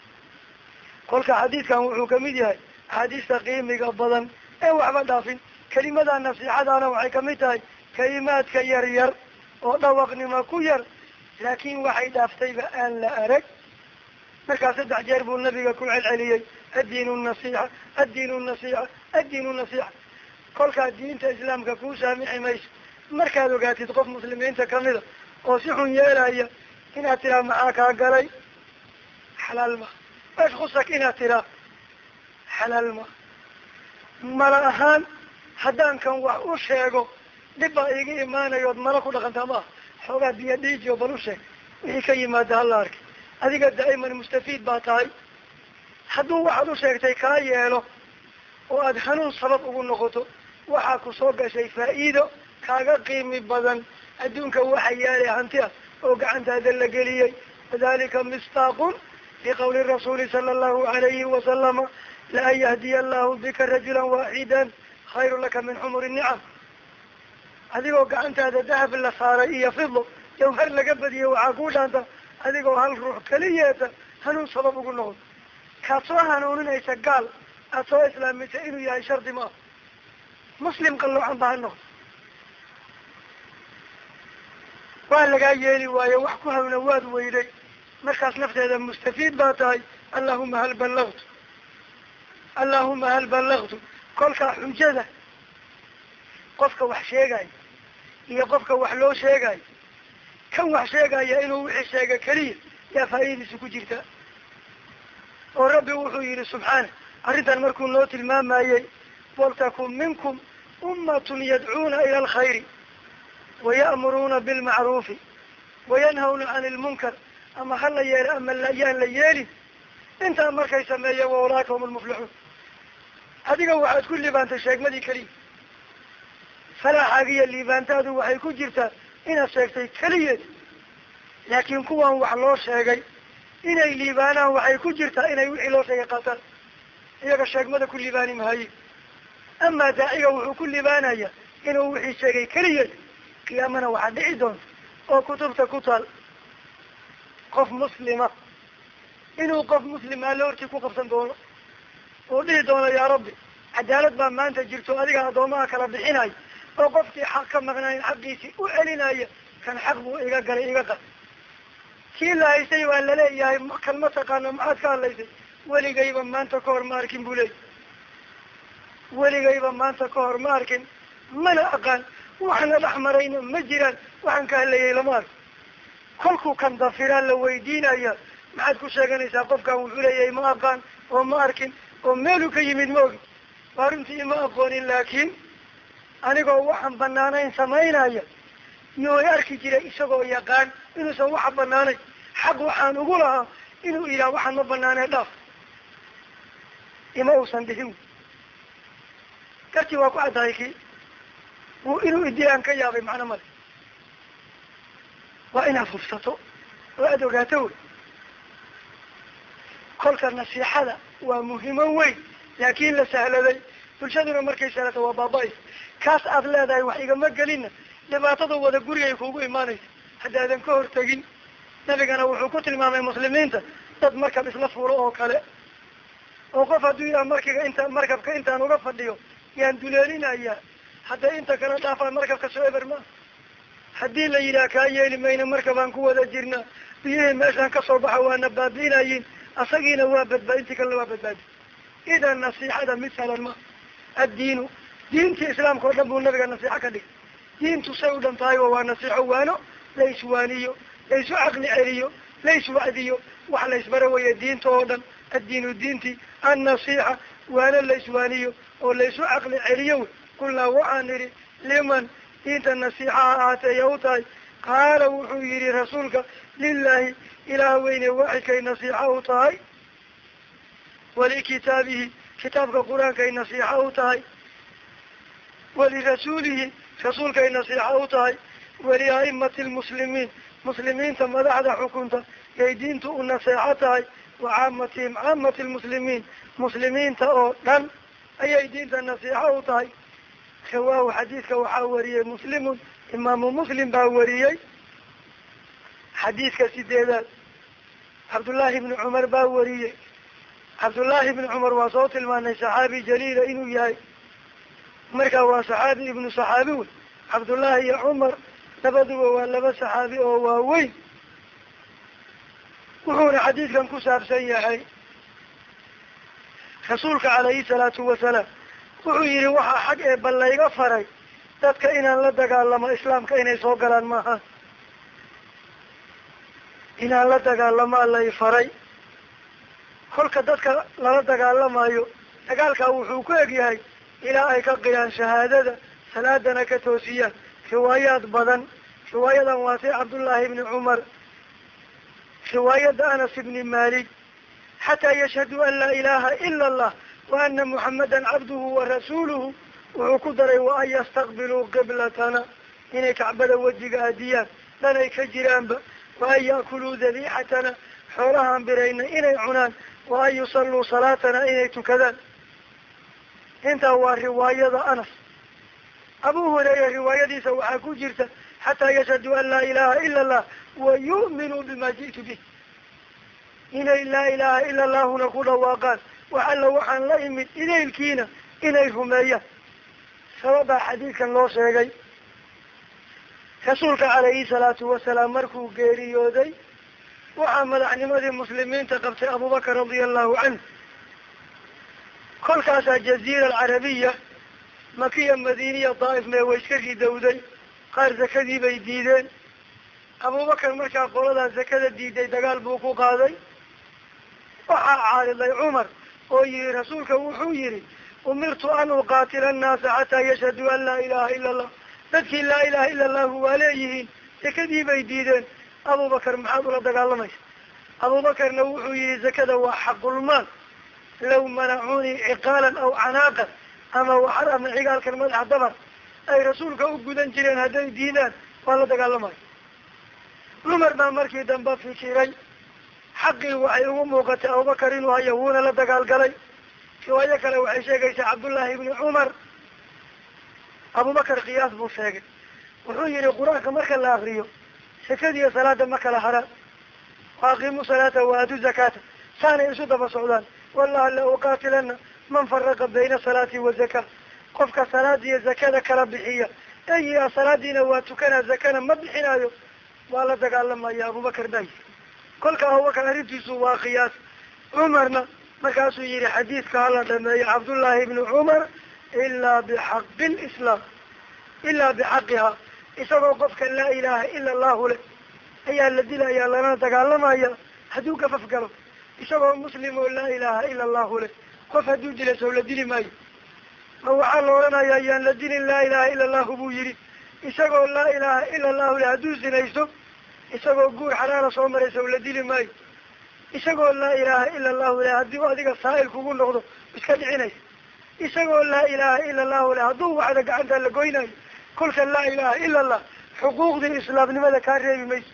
A: kolka xadiidkan wuxuu kamid yahay axaadiista qiimiga badan ee waxba dhaafin kelimada nasiixadana waxay kamid tahay kalimaadka yar yar oo dhawaqnimo ku yar laakin waxay dhaaftayba aan la arag markaa saddex jeer buu nabiga ku celceliyey addiinu nasiixa addiinu nasiixa addiinu nasiixa kolkaa diinta islaamka kuu saamixi mayso markaad ogaatid qof muslimiinta kamida oo si xun yeelaya inaad tiraa maxaa kaa galay xalaal ma ashkusak inaad tiraa xalaal ma mala ahaan haddaan kan wax u sheego dhib baa iga imaanayood mala ku dhaqantaa maaha xoogaa biyo dhiijiyo bal u sheeg wixii ka yimaada hala arkay adiga daa'iman mustafiid baa tahay hadduu waxaad u sheegtay kaa yeelo oo aada hanuun sabab ugu noqoto waxaa ku soo gashay faa'iido kaaga qiimi badan adduunka waxa yaalay hanti ah oo gacantaada la geliyey wadalika mistaaqun liqawli rasuuli sala allahu alayhi wasalama laan yahdiya allahu bika rajulan waaxidan khayru laka min xumuri nicam adigoo gacantaada dahab la saaray iyo fidlo jawhar laga badiyey waxaa kuu dhaanta adigoo hal ruux keliyeeta hanuun sabab ugu noqdo kaad soo hanuuninaysa gaal aada soo islaamisa inuu yahay shardi ma ah muslim qalloocan ba ha noqdo waa lagaa yeeli waayo wax ku hawna waad weyday markaas nafteeda mustafiid baa tahay allahuma hal ballagtu allahuma hal ballagtu kolkaa xujada qofka wax sheegaya iyo qofka wax loo sheegayo kan wax sheegaya inuu wixii sheega keliya yaa faa'iidadiisa ku jirta oo rabbi wuxuu yihi subxaana arrintan markuu noo tilmaamayey waltakun minkum ummatun yadcuuna ila alkhayri waya'muruuna bilmacruufi wayanhawna cani ilmunkar ama ha la yeelo ama yaan la yeelin intaa markay sameeya wa ulaaka hum almuflixuun adiga waxaad ku liibaantay sheegmadii keliya falaaxaagiyo liibaantaadu waxay ku jirtaa inaad sheegtay keliyeed laakiin kuwan wax loo sheegay inay liibaanaan waxay ku jirtaa inay wixii loo sheegay qaataan iyaga sheegmada ku liibaani mahaye amaa daaciga wuxuu ku liibaanaya inuu wixii sheegay keliya qiyaamana waxaa dhici doonta oo kutubta ku taal qof muslima inuu qof muslima alla hortii ku qabsan doono oo dhihi doono yaa rabbi cadaalad baa maanta jirto adiga addoomaha kala bixinaya oo qofkii xaq ka maqnayn xaqiisii u celinaya kan xaq buu iga galay iga qal kii la haysay waa laleeyahay kan ma taqaano maxaad ka hadlaysay weligayba maanta ka hor ma arkin buu leeyay weligayba maanta ka hor ma arkin mana aqaan waxna dhex marayna ma jiraan waxaan ka hadlayay lama arko kolkuu kan dafiraa la weydiinaya maxaad ku sheeganaysaa qofkan wuxuu leeyahay ma aqaan oo ma arkin oo meeluu ka yimid ma ogi waa runtii ma aqoonin laakiin anigoo waxaan banaanayn samaynaya iyo ay arki jiray isagoo yaqaan inuusan waxa banaanayn xaq waxaan ugu lahaa inuu ilah waxaan ma banaanay dhaaf ima uusan dhihin dartii waa ku caddahay kii wuu inuu idilaan ka yaabay macno male waa inaad hubsato oo aada ogaato wey kolka nasiixada waa muhimo weyn laakiin la sahladay bulshaduna markay sahlato waa baaba-is kaas aada leedahay wax igama gelina dhibaatada wada gurigay kuugu imaanaysa haddaadan ka hortegin nabigana wuxuu ku tilmaamay muslimiinta dad markab isla fulo oo kale oo qof hadduu yidhaha markiga inta markabka intaan uga fadhiyo yaan duleelinayaa hadday inta kala dhaafaan markabka soo eber ma haddii la yidhaha kaa yeeli mayna markabaan ku wada jirnaa biyihii meeshaan kasoo baxa waana baabi'inayiin asagiina waa badbaadi intii kalena waa badbaadi idan nasiixada mid salan ma addiinu diintii islaamka oo dhan buu nabiga nasiixo ka dhigay diintu say u dhan tahay waa nasiixo waano la iswaaniyo la isu caqli celiyo la iswacdiyo wax la isbaro waya diinta oo dhan addiinu diintii annasiixa waano la iswaaniyo oo la isu caqli celiyo wey kulnaa waxaan idhi liman diinta nasiixa ha ahaatee ya u tahay qaala wuxuu yihi rasuulka lilahi ilaah weyne waaxidkay nasiixa u tahay walikitaabihi kitaabka qur-aankay nasiixa u tahay walirasuulihi rasuulkay nasiixa u tahay walia'imati lmuslimiin muslimiinta madaxda xukunta yay diintu u naseexo tahay wa caamatihim caamati lmuslimiin muslimiinta oo dhan ayay diinta nasiixo u tahay rawaahu xadiidka waxaa wariyey muslimun imaamu muslim baa wariyey xadiidka sideedaad cabdullaahi ibni cumar baa wariyey cabdullaahi ibni cumar waa soo tilmaanay saxaabi jaliila inuu yahay markaa waa saxaabi ibnu saxaabi wey cabdullaahi iyo cumar labaduba waa laba saxaabi oo waaweyn wuxuuna xadiidkan ku saabsan yahay rasuulka calayhi salaatu wasalaam wuxuu yihi waxaa xag ee bal layga faray dadka inaan la dagaalamo islaamka inay soo galaan maaha inaan la dagaalamaa lay faray kolka dadka lala dagaalamayo dagaalkaa wuxuu ku egyahay ilaa ay ka qiraan shahaadada salaadana ka toosiyaan riwaayaad badan riwaayadan waatay cabdullaahi ibni cumar riwaayada anas ibni malik xataa yashhadu an laa ilaha ila allah wa ana muxamadan cabduhu wa rasuuluhu wuxuu ku daray wa an yastaqbiluu qiblatana inay kacbada wejiga aadiyaan dhanay ka jiraanba wa an ya'kuluu dabiixatana xoolahaan birayna inay cunaan wa an yusalluu salaatana inay tukadaan intaa waa riwaayada anas abu hurayra riwaayadiisa waxaa ku jirta xataa yashhadu an laa ilaha ila allah wa yu'minuu bima ji'tu bih inay laa ilaha ila allahuna ku dhawaaqaan wax alla waxaan la imid idaylkiina inay rumeeyaan sababaa xadiidkan loo sheegay rasuulka calayhi salaatu wasalaam markuu geeriyooday waxaa madaxnimadii muslimiinta qabtay abubakar radia allahu canhu kolkaasaa jaziira alcarabiya makiya madiniya daa'if mee way iska ridowday qaar zakadii bay diideen abubakar markaa qoladaa zakada diiday dagaal buu ku qaaday waxaa caariday cumar oo yihi rasuulka wuxuu yihi umirtu an uqaatila annaasa xataa yashhaduu an laa ilaha ila allah dadkii laa ilaha ila allahu waa leeyihiin zakadii bay diideen abubakar maxaad ula dagaalamaysa abubakarna wuxuu yihi zakada waa xaqulmaal law manacuunii ciqaalan aw canaaqan ama waxar ama cigaalkan madaxa dabar ay rasuulka u gudan jireen hadday diidaan waa la dagaalamayo cumar baa markii dambe fikiray xaqii waxay ugu muuqatay abubakar inuu hayo wuuna la dagaalgalay riwaayo kale waxay sheegaysaa cabdullaahi ibni cumar abubakar qiyaas buu sheegay wuxuu yihi qur-aanka marka la akriyo sakadiiyo salaada ma kala haraan wa aqiimu salaata wa aatu zakaata saanay isu daba socdaan wallahi la uqaatilana man faraqa bayna salaati wa zaka qofka salaada iyo zakada kala bixiya eeyaa salaadiina waa tukanaa zakana ma bixinaayo waa la dagaalamaya abubakar bay kolka abubakar arrintiisu waa qiyaas cumarna markaasuu yihi xadiidka hala dhameeyo cabdullaahi ibni cumar ilaa bixaqi lislaam ilaa bixaqiha isagoo qofka laa ilaaha ila allahu leh ayaa la dilaya lana dagaalamaya hadduu gafaf galo isagoo muslim oo laa ilaaha ila allahu leh qof hadduu dila sow la dili maayo ma waxaa la odhanayaa yaan la dilin laa ilaha ila allahu buu yihi isagoo laa ilaha ila allahu leh hadduu sinayso isagoo guur xalaala soo maray sow la dili maayo isagoo laa ilaha ila allahu leh haddii adiga saa'il kugu noqdo iska dhicinaysa isagoo laa ilaha ila allahu leh hadduu wacda gacanta la goynayo kolka laa ilaha ila allah xuquuqdii islaamnimada kaa reebi mayso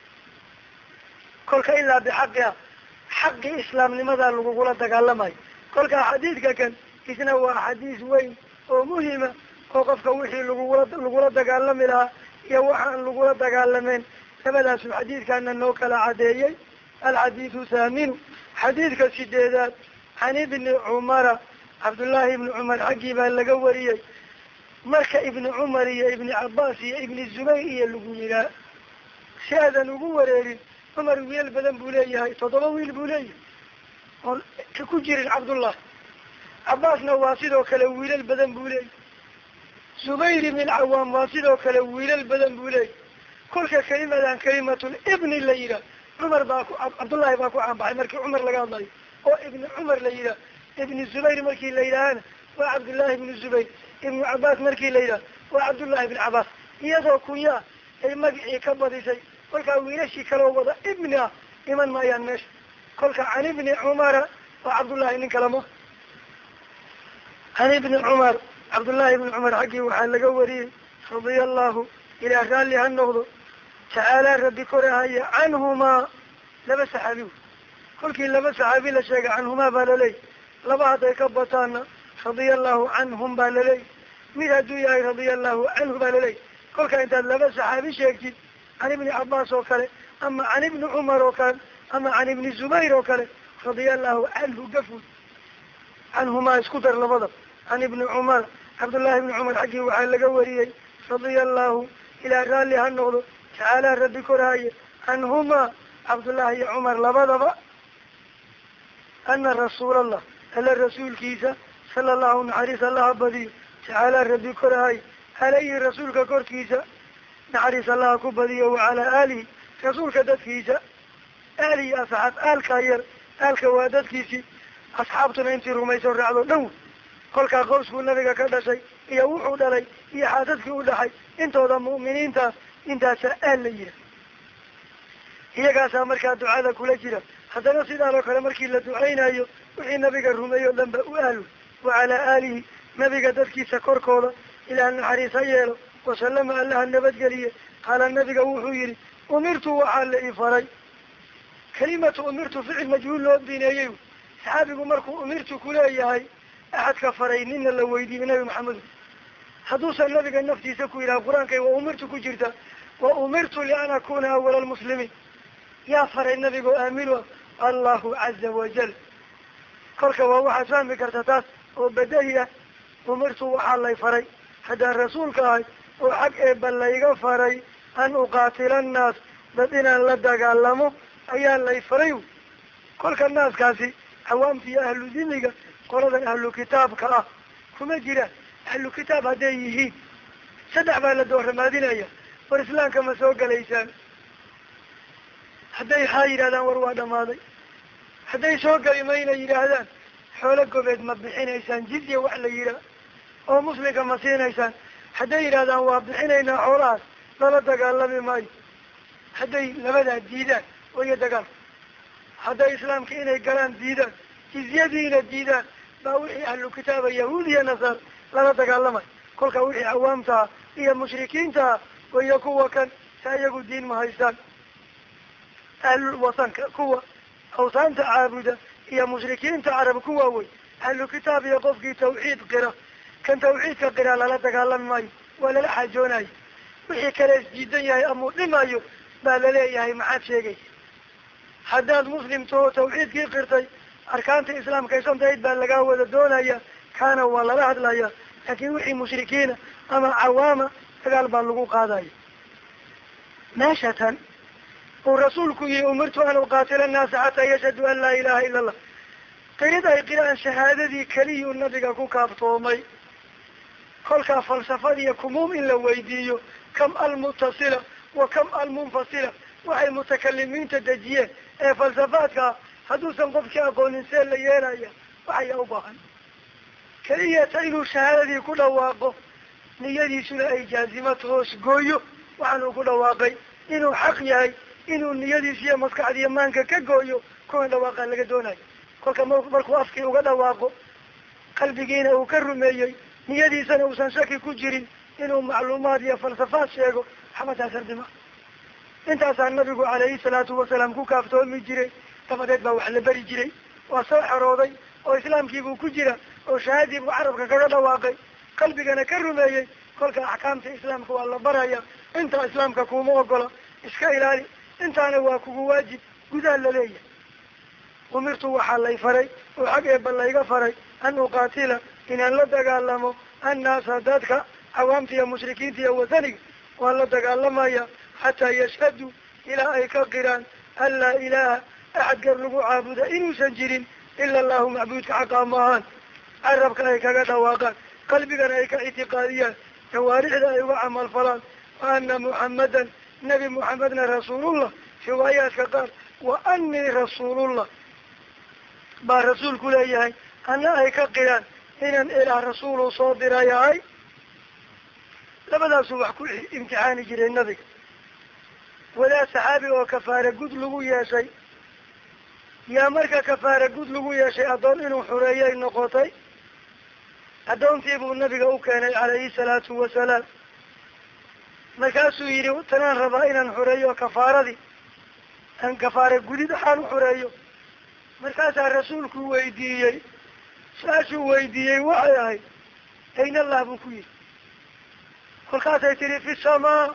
A: kolka ilaa bixaqiha xaqii islaamnimadaa lagugula dagaalamayo kolka xadiidka kan isna waa xadiis weyn oo muhima oo qofka wixii lagugula lagula dagaalami lahaa iyo waxaan lagula dagaalameyn labadaasu xadiidkana noo kala cadeeyey alxadiidu thaaminu xadiidka sideedaad can ibni cumara cabdullaahi ibni cumar xaggii baa laga wariyey marka ibni cumar iyo ibni cabaas iyo ibni zubayr iyo lagu yihaa si aadan ugu wareerin cumar wiil badan buu leeyahay toddoba wiil buu leeyahay oon ka ku jirin cabdullah cabaasna waa sidoo kale wiilal badan buu leeyahay zubayr ibn alcawaam waa sidoo kale wiilal badan buu leeyahay kolka kelimadan kalimatul ibni la yihaa cumar baa ku cabdullaahi baa ku caanbaxay markii cumar laga hadlayo oo ibni cumar la yihaa ibni zubayr markii la yidhaahana waa cabdullaahi ibni zubayr ibnu cabaas markii la yidhaah waa cabdullaahi ibni cabaas iyadoo kunyaa ay magacii ka badisay kolkaa wiilashii kaloo wada ibni ah iman maayaan meesha kolka can ibni cumara waa cabdullaahi nin kalema can ibni cumar cabdullaahi ibni cumar xaggii waxaa laga wariyey radia allahu ilaah raalli ha noqdo tacaalaa rabbi korahaya canhumaa laba saxaabi kolkii laba saxaabi la sheegay canhumaa baa laleeyahy laba hadday ka bataana radia allahu canhum baa laleeyahy mid hadduu yahay radia allahu canhu baa laleeyahy kolka intaad laba saxaabi sheegtid can ibni cabaas oo kale ama can ibni cumar oo kale ama can ibni zubayr oo kale radia allahu canhu gaful canhumaa isku dar labada can ibni cumar cabdullaahi ibni cumar xaggii waxaa laga wariyey radia allahu ilaa raalli ha noqdo tacaalaa rabbi koraaye canhumaa cabdullaahi iyo cumar labadaba ana rasuula allah alla rasuulkiisa sala allahu naxariis allaha badiyo tacaalaa rabbi koraaye alayhi rasuulka korkiisa naxariis allaha ku badiyo wacalaa aalihi rasuulka dadkiisa aalihi asxaab aalkaa yar aalka waa dadkiisii asxaabtuna intii rumayso raacdo dhan kolkaa qowskuu nabiga ka dhashay iyo wuxuu dhalay iyo xaasadkii u dhaxay intooda mu'miniinta intaasaa aal la yiha iyagaasaa markaa ducada kula jira haddana sidaan oo kale markii la ducaynayo wixii nabiga rumeeyo o dhan ba u aalo wacalaa aalihi nabiga dadkiisa korkooda ilaah naxariis ha yeelo wasalama allaha nabadgeliye qaala nabiga wuxuu yihi umirtu waxaa la ii faray kalimatu umirtu ficil majhuul loo bineeyey saxaabigu markuu umirtu kuleeyahay axadka faray nina la weydiiyey nabi maxamed hadduusan nabiga naftiisa ku yidhaha qur-aankay wa umirtu ku jirta wa umirtu lian akuna awala almuslimiin yaa faray nabigoo aaminu allahu caza wajal kolka waa waxaad fahmi karta taas oo badahi ah umirtu waxaa lay faray haddaan rasuulka ahay oo xag eeba layga faray an uqaatila annaas dad inaan la dagaalamo ayaa lay faray kolka naaskaasi cawaamtiiyo ahlu dimiga qoladan ahlu kitaabka ah kuma jiraan ahlu kitaab hadday yihiin saddex baa la dooramaadinaya war islaamka ma soo galaysaan hadday haa yidhahdaan war waa dhamaaday hadday soo gali mayna yidhaahdaan xoolo gobeed ma bixinaysaan jizya wax la yidhaah oo muslimka ma siinaysaan hadday yidhahdaan waa bixinaynaa xoolahaas lala dagaalami maayo hadday labadaa diidaan waya dagaal hadday islaamka inay galaan diidaan jizyadiina diidaan baa wixii ahlu kitaaba yahuud iyo nasaar lala dagaalamayo kolka wixii cawaamtaha iyo mushrikiintaha waya kuwa kan sa iyagu diin ma haystaan أهل الوطن كوا أوثان تعابدا هي مشركين تعرب كوا وي أهل الكتاب يقفك توحيد قراء كان توحيد قراء لا تقالم ماي ولا لا حاجوناي وحي كلاس جدا يا أمو لمايو بالا لي يا معاد شيء حداد مسلم تو توحيد كي قرتي أركان الإسلام كيسان تايد بالا قاوة الدولة كان ولا لا هدلايا لكن وحي مشركين أما عوامة فقال بالغو قاداي ناشة ورسولك أمرت أن أقاتل الناس حتى يشهدوا أن لا إله إلا الله قيد أي قراءة شهادة كلي النبي كو كابتومي كل فلسفة يكموم إلا ويديو كم المتصلة وكم المنفصلة وحي المتكلمين تدجيه اي فلسفاتك حدوثا قفك أقول إنسان ليانا وحي أوباها كلية تأيلو شهادة كل واقف نيدي سنة أي جازمة روش قويو وعنو كل واقعي إنو حق ياي إنو نيدي سيا مسكع ديمانك كقويو كون دواقع لك دوناي كل مركو أفكي وقد واقو قلبي جينا وكرمي نيدي سنة وسنشاكي كجرين إنو معلومات يا فلسفات شيغو حمد أسر دماء انت أسر النبي عليه الصلاة والسلام كو كافتو من جري تفدت بوحل بري جري وصوح روضي وإسلام كيبو كجرا وشهادي بعربك كذا واقعي قلبي جينا كرمي كل أحكام في إسلامك والله برايا انت إسلامك كو موقلا إسكايلالي انت أنا واكو واجب قدال للي أمرت وحال لي فري وحق يبال لي فري أن أقاتل إن الله تقالمو الناس ذاتك عوامتي مشركينتي وثني والله تقالما حتى يشهدوا إلى أي كقران أن لا إله أحد قرلقوا عابدا إنو سنجرين إلا الله معبودك حقامهان عربك أي كقدواقا قلبك أي كاعتقاديا تواريخ لا يوعم الفلان وأن محمدا نبي محمد رسول الله في وآيات قال وأني رسول الله با رسول كل أيهاي أنا أي كقران إن إلى رسول صادر أيهاي لبدا سوح كل امتحان جري النبي ولا سحابي وكفارة قد لغو يا شيء يا مركا كفارة قد لغو يا شيء أظن إنه حرية النقطي أدون تيبو النبي وكان عليه الصلاة والسلام مكاسو يريو تنان رضائنا حرية وكفارة دي أن كفارة قد حانو حرية مركاسا الرسول كو ويديي ساشو ويديي وعيهاي أين الله بكوي مركاسا يتري في السماء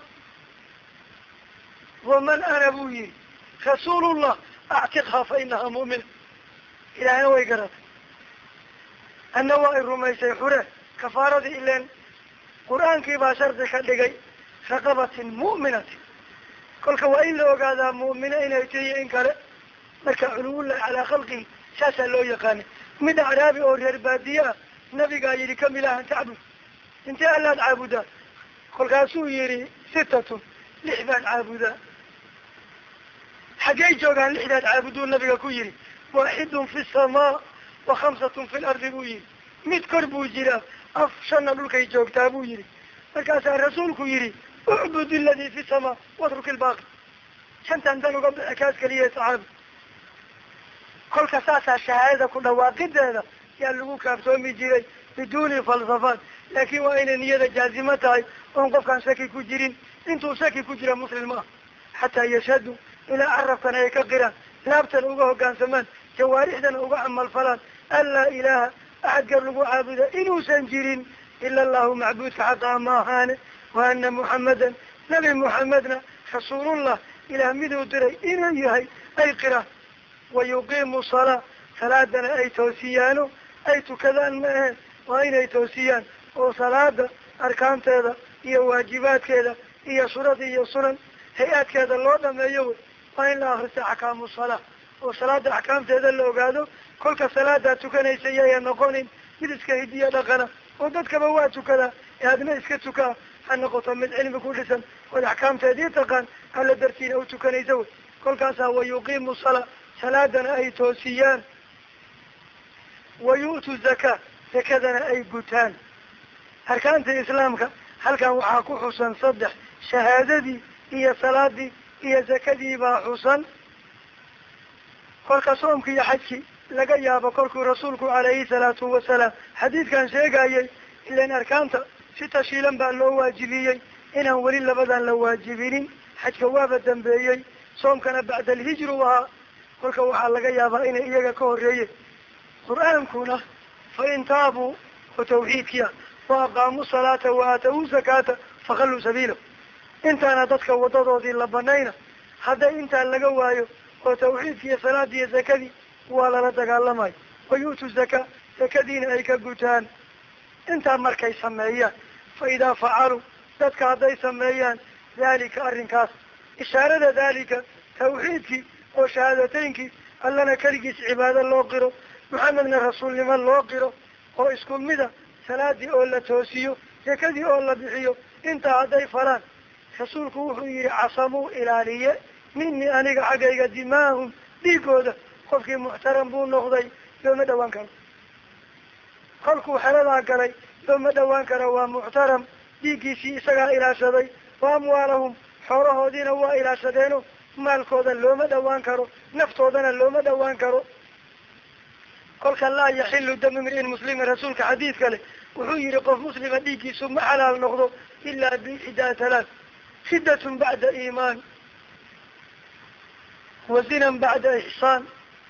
A: ومن أنا بوي رسول الله أعتقها فإنها مؤمنة إلى أنا ويقرأت النوائر رميسي حره كفارة إلين قرآن كي باشرتك لغي رقبة مؤمنة كل كوائن لو قادها مؤمنة إن يتري إنكار مركا علو الله على خلقه ساسا لو يقاني من أعرابي أو ربادية نبي قايري كم إله تعبد انت ألا تعبدا كل قاسو يري ستة لحبان عابدا حقاي جوغان لحداد عابدون نبي كويري واحد في السماء وخمسة في الأرض بويري ميت كربو جيرا أفشنا للكي جوغتا بويري فكاسا الرسول كويري اعبد الذي في السماء واترك الباقي شنت عندنا قبل أكاس كلية صعب كل كساسا شهادة كل واقد هذا ياللغو كافتومي جيري بدون فلسفات لكن وإن نيادة جازمتها ونقف كان ساكي كجيرين انتو ساكي كجيرا مسلمة حتى يشهدوا إلى عرف كان يكقرا لابتا أوغاه كان سمان جوارحنا أوغاه عم الفلان ألا إله أحد قرلقوا عابدا إنو سنجرين إلا الله معبود حقا ماهان وأن محمدا نبي محمدنا رسول الله إلى مدو دري إنو يهي أي قرا ويقيم الصلاة صلاة أي توسيانو أي تكذان معه وأين أي توسيان وصلاة أركان تيدا هي واجبات كذا هي صورة هي صورة هيئات كذا اللوضة ما يوي وإن لا أخرس أحكام الصلاة وصلاة أحكام تيدا اللو قادو كل صلاة تكني سيئة نقونين بدسك هدية لغنا وددك مواتو كذا هذا إسكتك حنقطة من علم كل سن والأحكام تيدي تقان على درتين أو تكني زوي كل كاسا ويقيم الصلاة صلاة أي توسيان ويؤتوا الزكاة زكاة أي قتان هل كانت إسلامك هل كان وحاكو حسن صدح شهادة دي هي صلاة دي هي زكاة دي با حسن كل صومك يا حجي لقى يا بكرك رسولك عليه الصلاة والسلام حديث كان شيء قايل إلا أن أركانت ستة شيلا بأن لو واجبيي إنهم ولي لبدا لو واجبين حج كوابا دنبيي soomkana bacda alhijru ahaa kolka waxaa laga yaabaa inay iyaga ka horreeyeen qur-aankuna fa in taabuu oo tawxiidkiia wa aqaamuu salaata wa aatawuu zakaata fakhalluu sabiilahu intaana dadka wadadoodii la banayna hadday intaa laga waayo oo tawxiidki iyo salaadii iyo zakadii waa lala dagaalamayo wa yu'tu zaka zakadiina ay ka gutaan intaa markay sameeyaan fa idaa facaluu dadka hadday sameeyaan daalika arrinkaas ishaarada daalika tawxiidkii oo shahaadateynkii allana keligiis cibaado loo qiro maxamedna rasuulnimo loo qiro oo isku mida salaadii oo la toosiyo zakadii oo la bixiyo intaa hadday falaan rasuulku wuxuu yihi casamuu ilaaliye minii aniga xaggayga dimaahum dhiigooda qofkii muxtaram buu noqday looma dhawaan karo kolkuu xeladaa galay looma dhawaan karo waa muxtaram dhiiggiisii isagaa ilaashaday wa amwaalahum xoolahoodiina waa ilaashadeeno maalkooda looma dhawaan karo naftoodana looma dhawaan karo kolka laa yaxilu damu imri'in muslima rasuulka xadiid kale wuxuu yihi qof muslima dhiiggiisu ma xalaal noqdo ilaa biixdaa talaat riddatun bacda iimaan wa zinan bacda ixsaan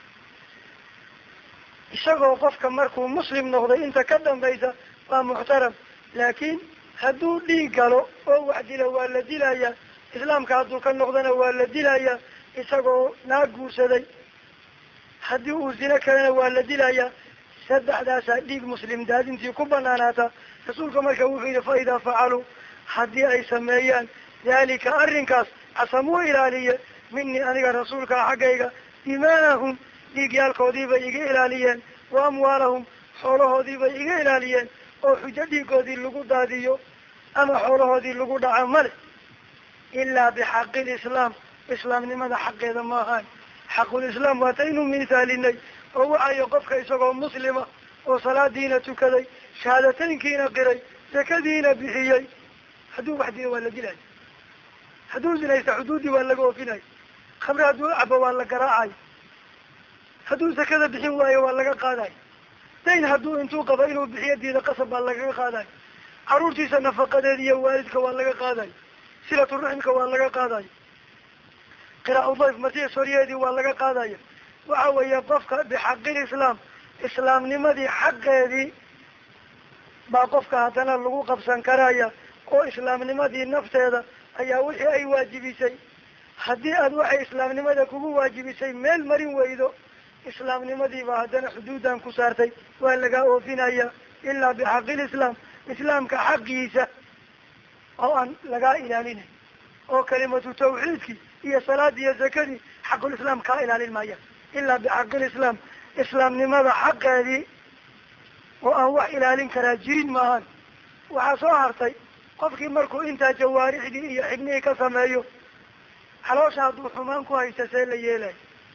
A: isagoo qofka markuu muslim noqday inta ka dambaysa waa muxtaram laakiin hadduu dhiig galo oo wax dilo waa la dilayaa islaamka hadduu ka noqdana waa la dilayaa isagoo naag guursaday haddii uu zino kalena waa la dilayaa saddexdaasaa dhiig muslim daadintii ku banaanaata rasuulka marka wuxuu yihi fa idaa facaluu haddii ay sameeyaan daalika arrinkaas casamuu ilaaliye minii aniga rasuulkaa xaggayga dimaahum dhiigyaalkoodii bay iga ilaaliyeen wa amwaalahum xoolahoodii bay iga ilaaliyeen oo xujo dhiigoodii lagu daadiyo ama xoolahoodii lagu dhaca male ilaa bixaqi lislaam islaamnimada xaqeeda ma ahaan xaqulislaam waataynu misaalinay oo waxayo qofka isagoo muslima oo salaadiina tukaday shahaadateynkiina qiray zakadiina bixiyey hadduu wax dilo waa la dilay hadduu zinaysta xuduudii waa laga oofinayo khamre hadduu cabo waa la garaacayo hadduu zakada bixin waayo waa laga qaadayo dayn hadduu intuu qabo inuu bixiyo diida qasab baa lagaga qaadayo caruurtiisa nafaqadeed iyo waalidka waa laga qaadayo silatu raximka waa laga qaadayo qiraa'u dayf martiya sooryaheedii waa laga qaadaya waxa weeye qofka bixaqil islaam islaamnimadii xaqeedii baa qofka haddana lagu qabsan karaya oo islaamnimadii nafteeda ayaa wixii ay waajibisay haddii aad waxay islaamnimada kugu waajibisay meel marin weydo islaamnimadiibaa haddana xuduudan ku saartay waa lagaa oofinaya ilaa bixaqil islaam islaamka xaqiisa oo aan lagaa ilaalinay oo kalimatu tawxiidkii iyo salaadii iyo zakadii xaqulislaam kaa ilaalin maaya ilaa bixaqil islaam islaamnimada xaqeedii oo aan wax ilaalin karaa jirin maahan waxaa soo hartay qofkii markuu intaa jawaarixdii iyo xibnihii ka sameeyo xaloosha hadduu xumaan ku haysta see la yeelayo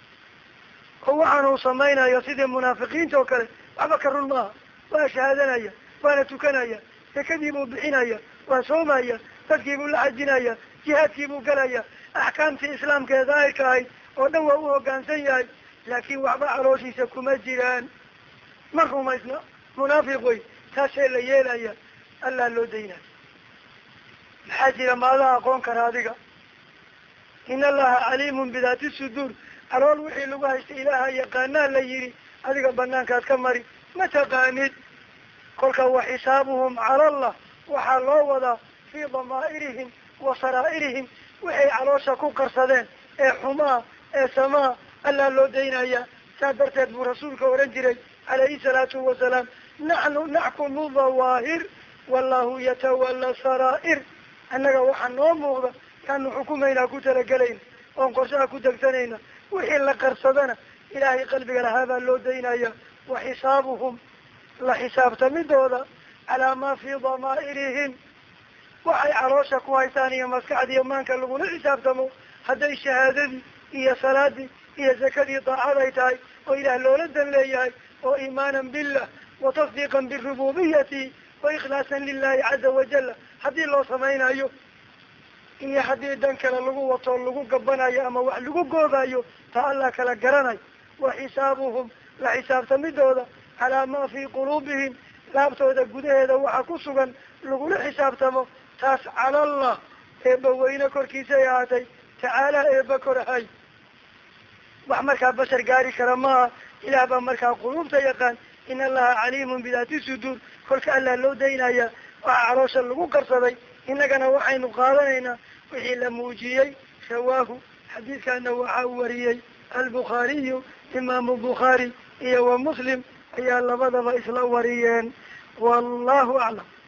A: oo waxaan uu samaynayo sidii munaafiqiinta oo kale waxba ka run maaha waa shahaadanaya waana tukanaya zakadii buu bixinaya waa soomaya dadkii buu la xajinaya jihaadkii buu galaya axkaamtii islaamka ee daahirka ahayd oo dhan waa u hoggaansan yahay laakiin waxba calooshiisa kuma jiraan ma rumaysna munaafiq wey taasee la yeelaya allaa loo daynayo maxaa jira maadaa aqoon kara adiga in allaha caliimun bidaati suduur calool wixii lagu haystay ilaaha yaqaanaa la yihi adiga banaankaad ka mari ma taqaanid kolka wa xisaabuhum cala allah waxaa loo wadaa fii damaa'irihim wa saraa'irihim waxay caloosha ku qarsadeen ee xumaa ee samaa allaa loo daynaya saa darteed buu rasuulka oran jiray calayhi salaatu wasalaam naxnu naxkumu dawaahir wallahu yatawalla saraa'ir annaga waxaa noo muuqda yaanu xukumaynaa ku talagelayna oon qorshaha ku degsanayna wixii la qarsadana ilaahay qalbiga lahaa baa loo daynaya wa xisaabuhum la xisaabtamidooda calaa maa fii damaa'irihim waxay caloosha ku haystaan iyo maskaxdii iyo maanka lagula xisaabtamo hadday shahaadadii iyo salaadii iyo zakadii daacad ay tahay oo ilaah loola dan leeyahay oo iimaanan billah wa tasdiiqan birububiyati wa ikhlaasan lilahi caza wajala haddii loo samaynayo iyo haddii dan kale lagu wato lagu gabanayo ama wax lagu goobayo taa allah kala garanayo wa xisaabuhum la xisaabtamidooda calaa maa fii quluubihim laabtooda gudaheeda waxa ku sugan lagula xisaabtamo taas cala allah eebbaweyne korkiisa ay ahaatay tacaala eeba korahay wax markaa bashar gaari kara maaha ilaah baa markaa quluubta yaqaan in allaha caliimun bidaati suduur kolka allaa loo daynaya waxaa caloosha lagu qarsaday innagana waxaynu qaadanaynaa wixii la muujiyey rawaahu xadiidkana waxaa wariyey albukhaariyu imaamu bukhaari iyo wa muslim ayaa labadaba isla wariyeen wallahu aclam.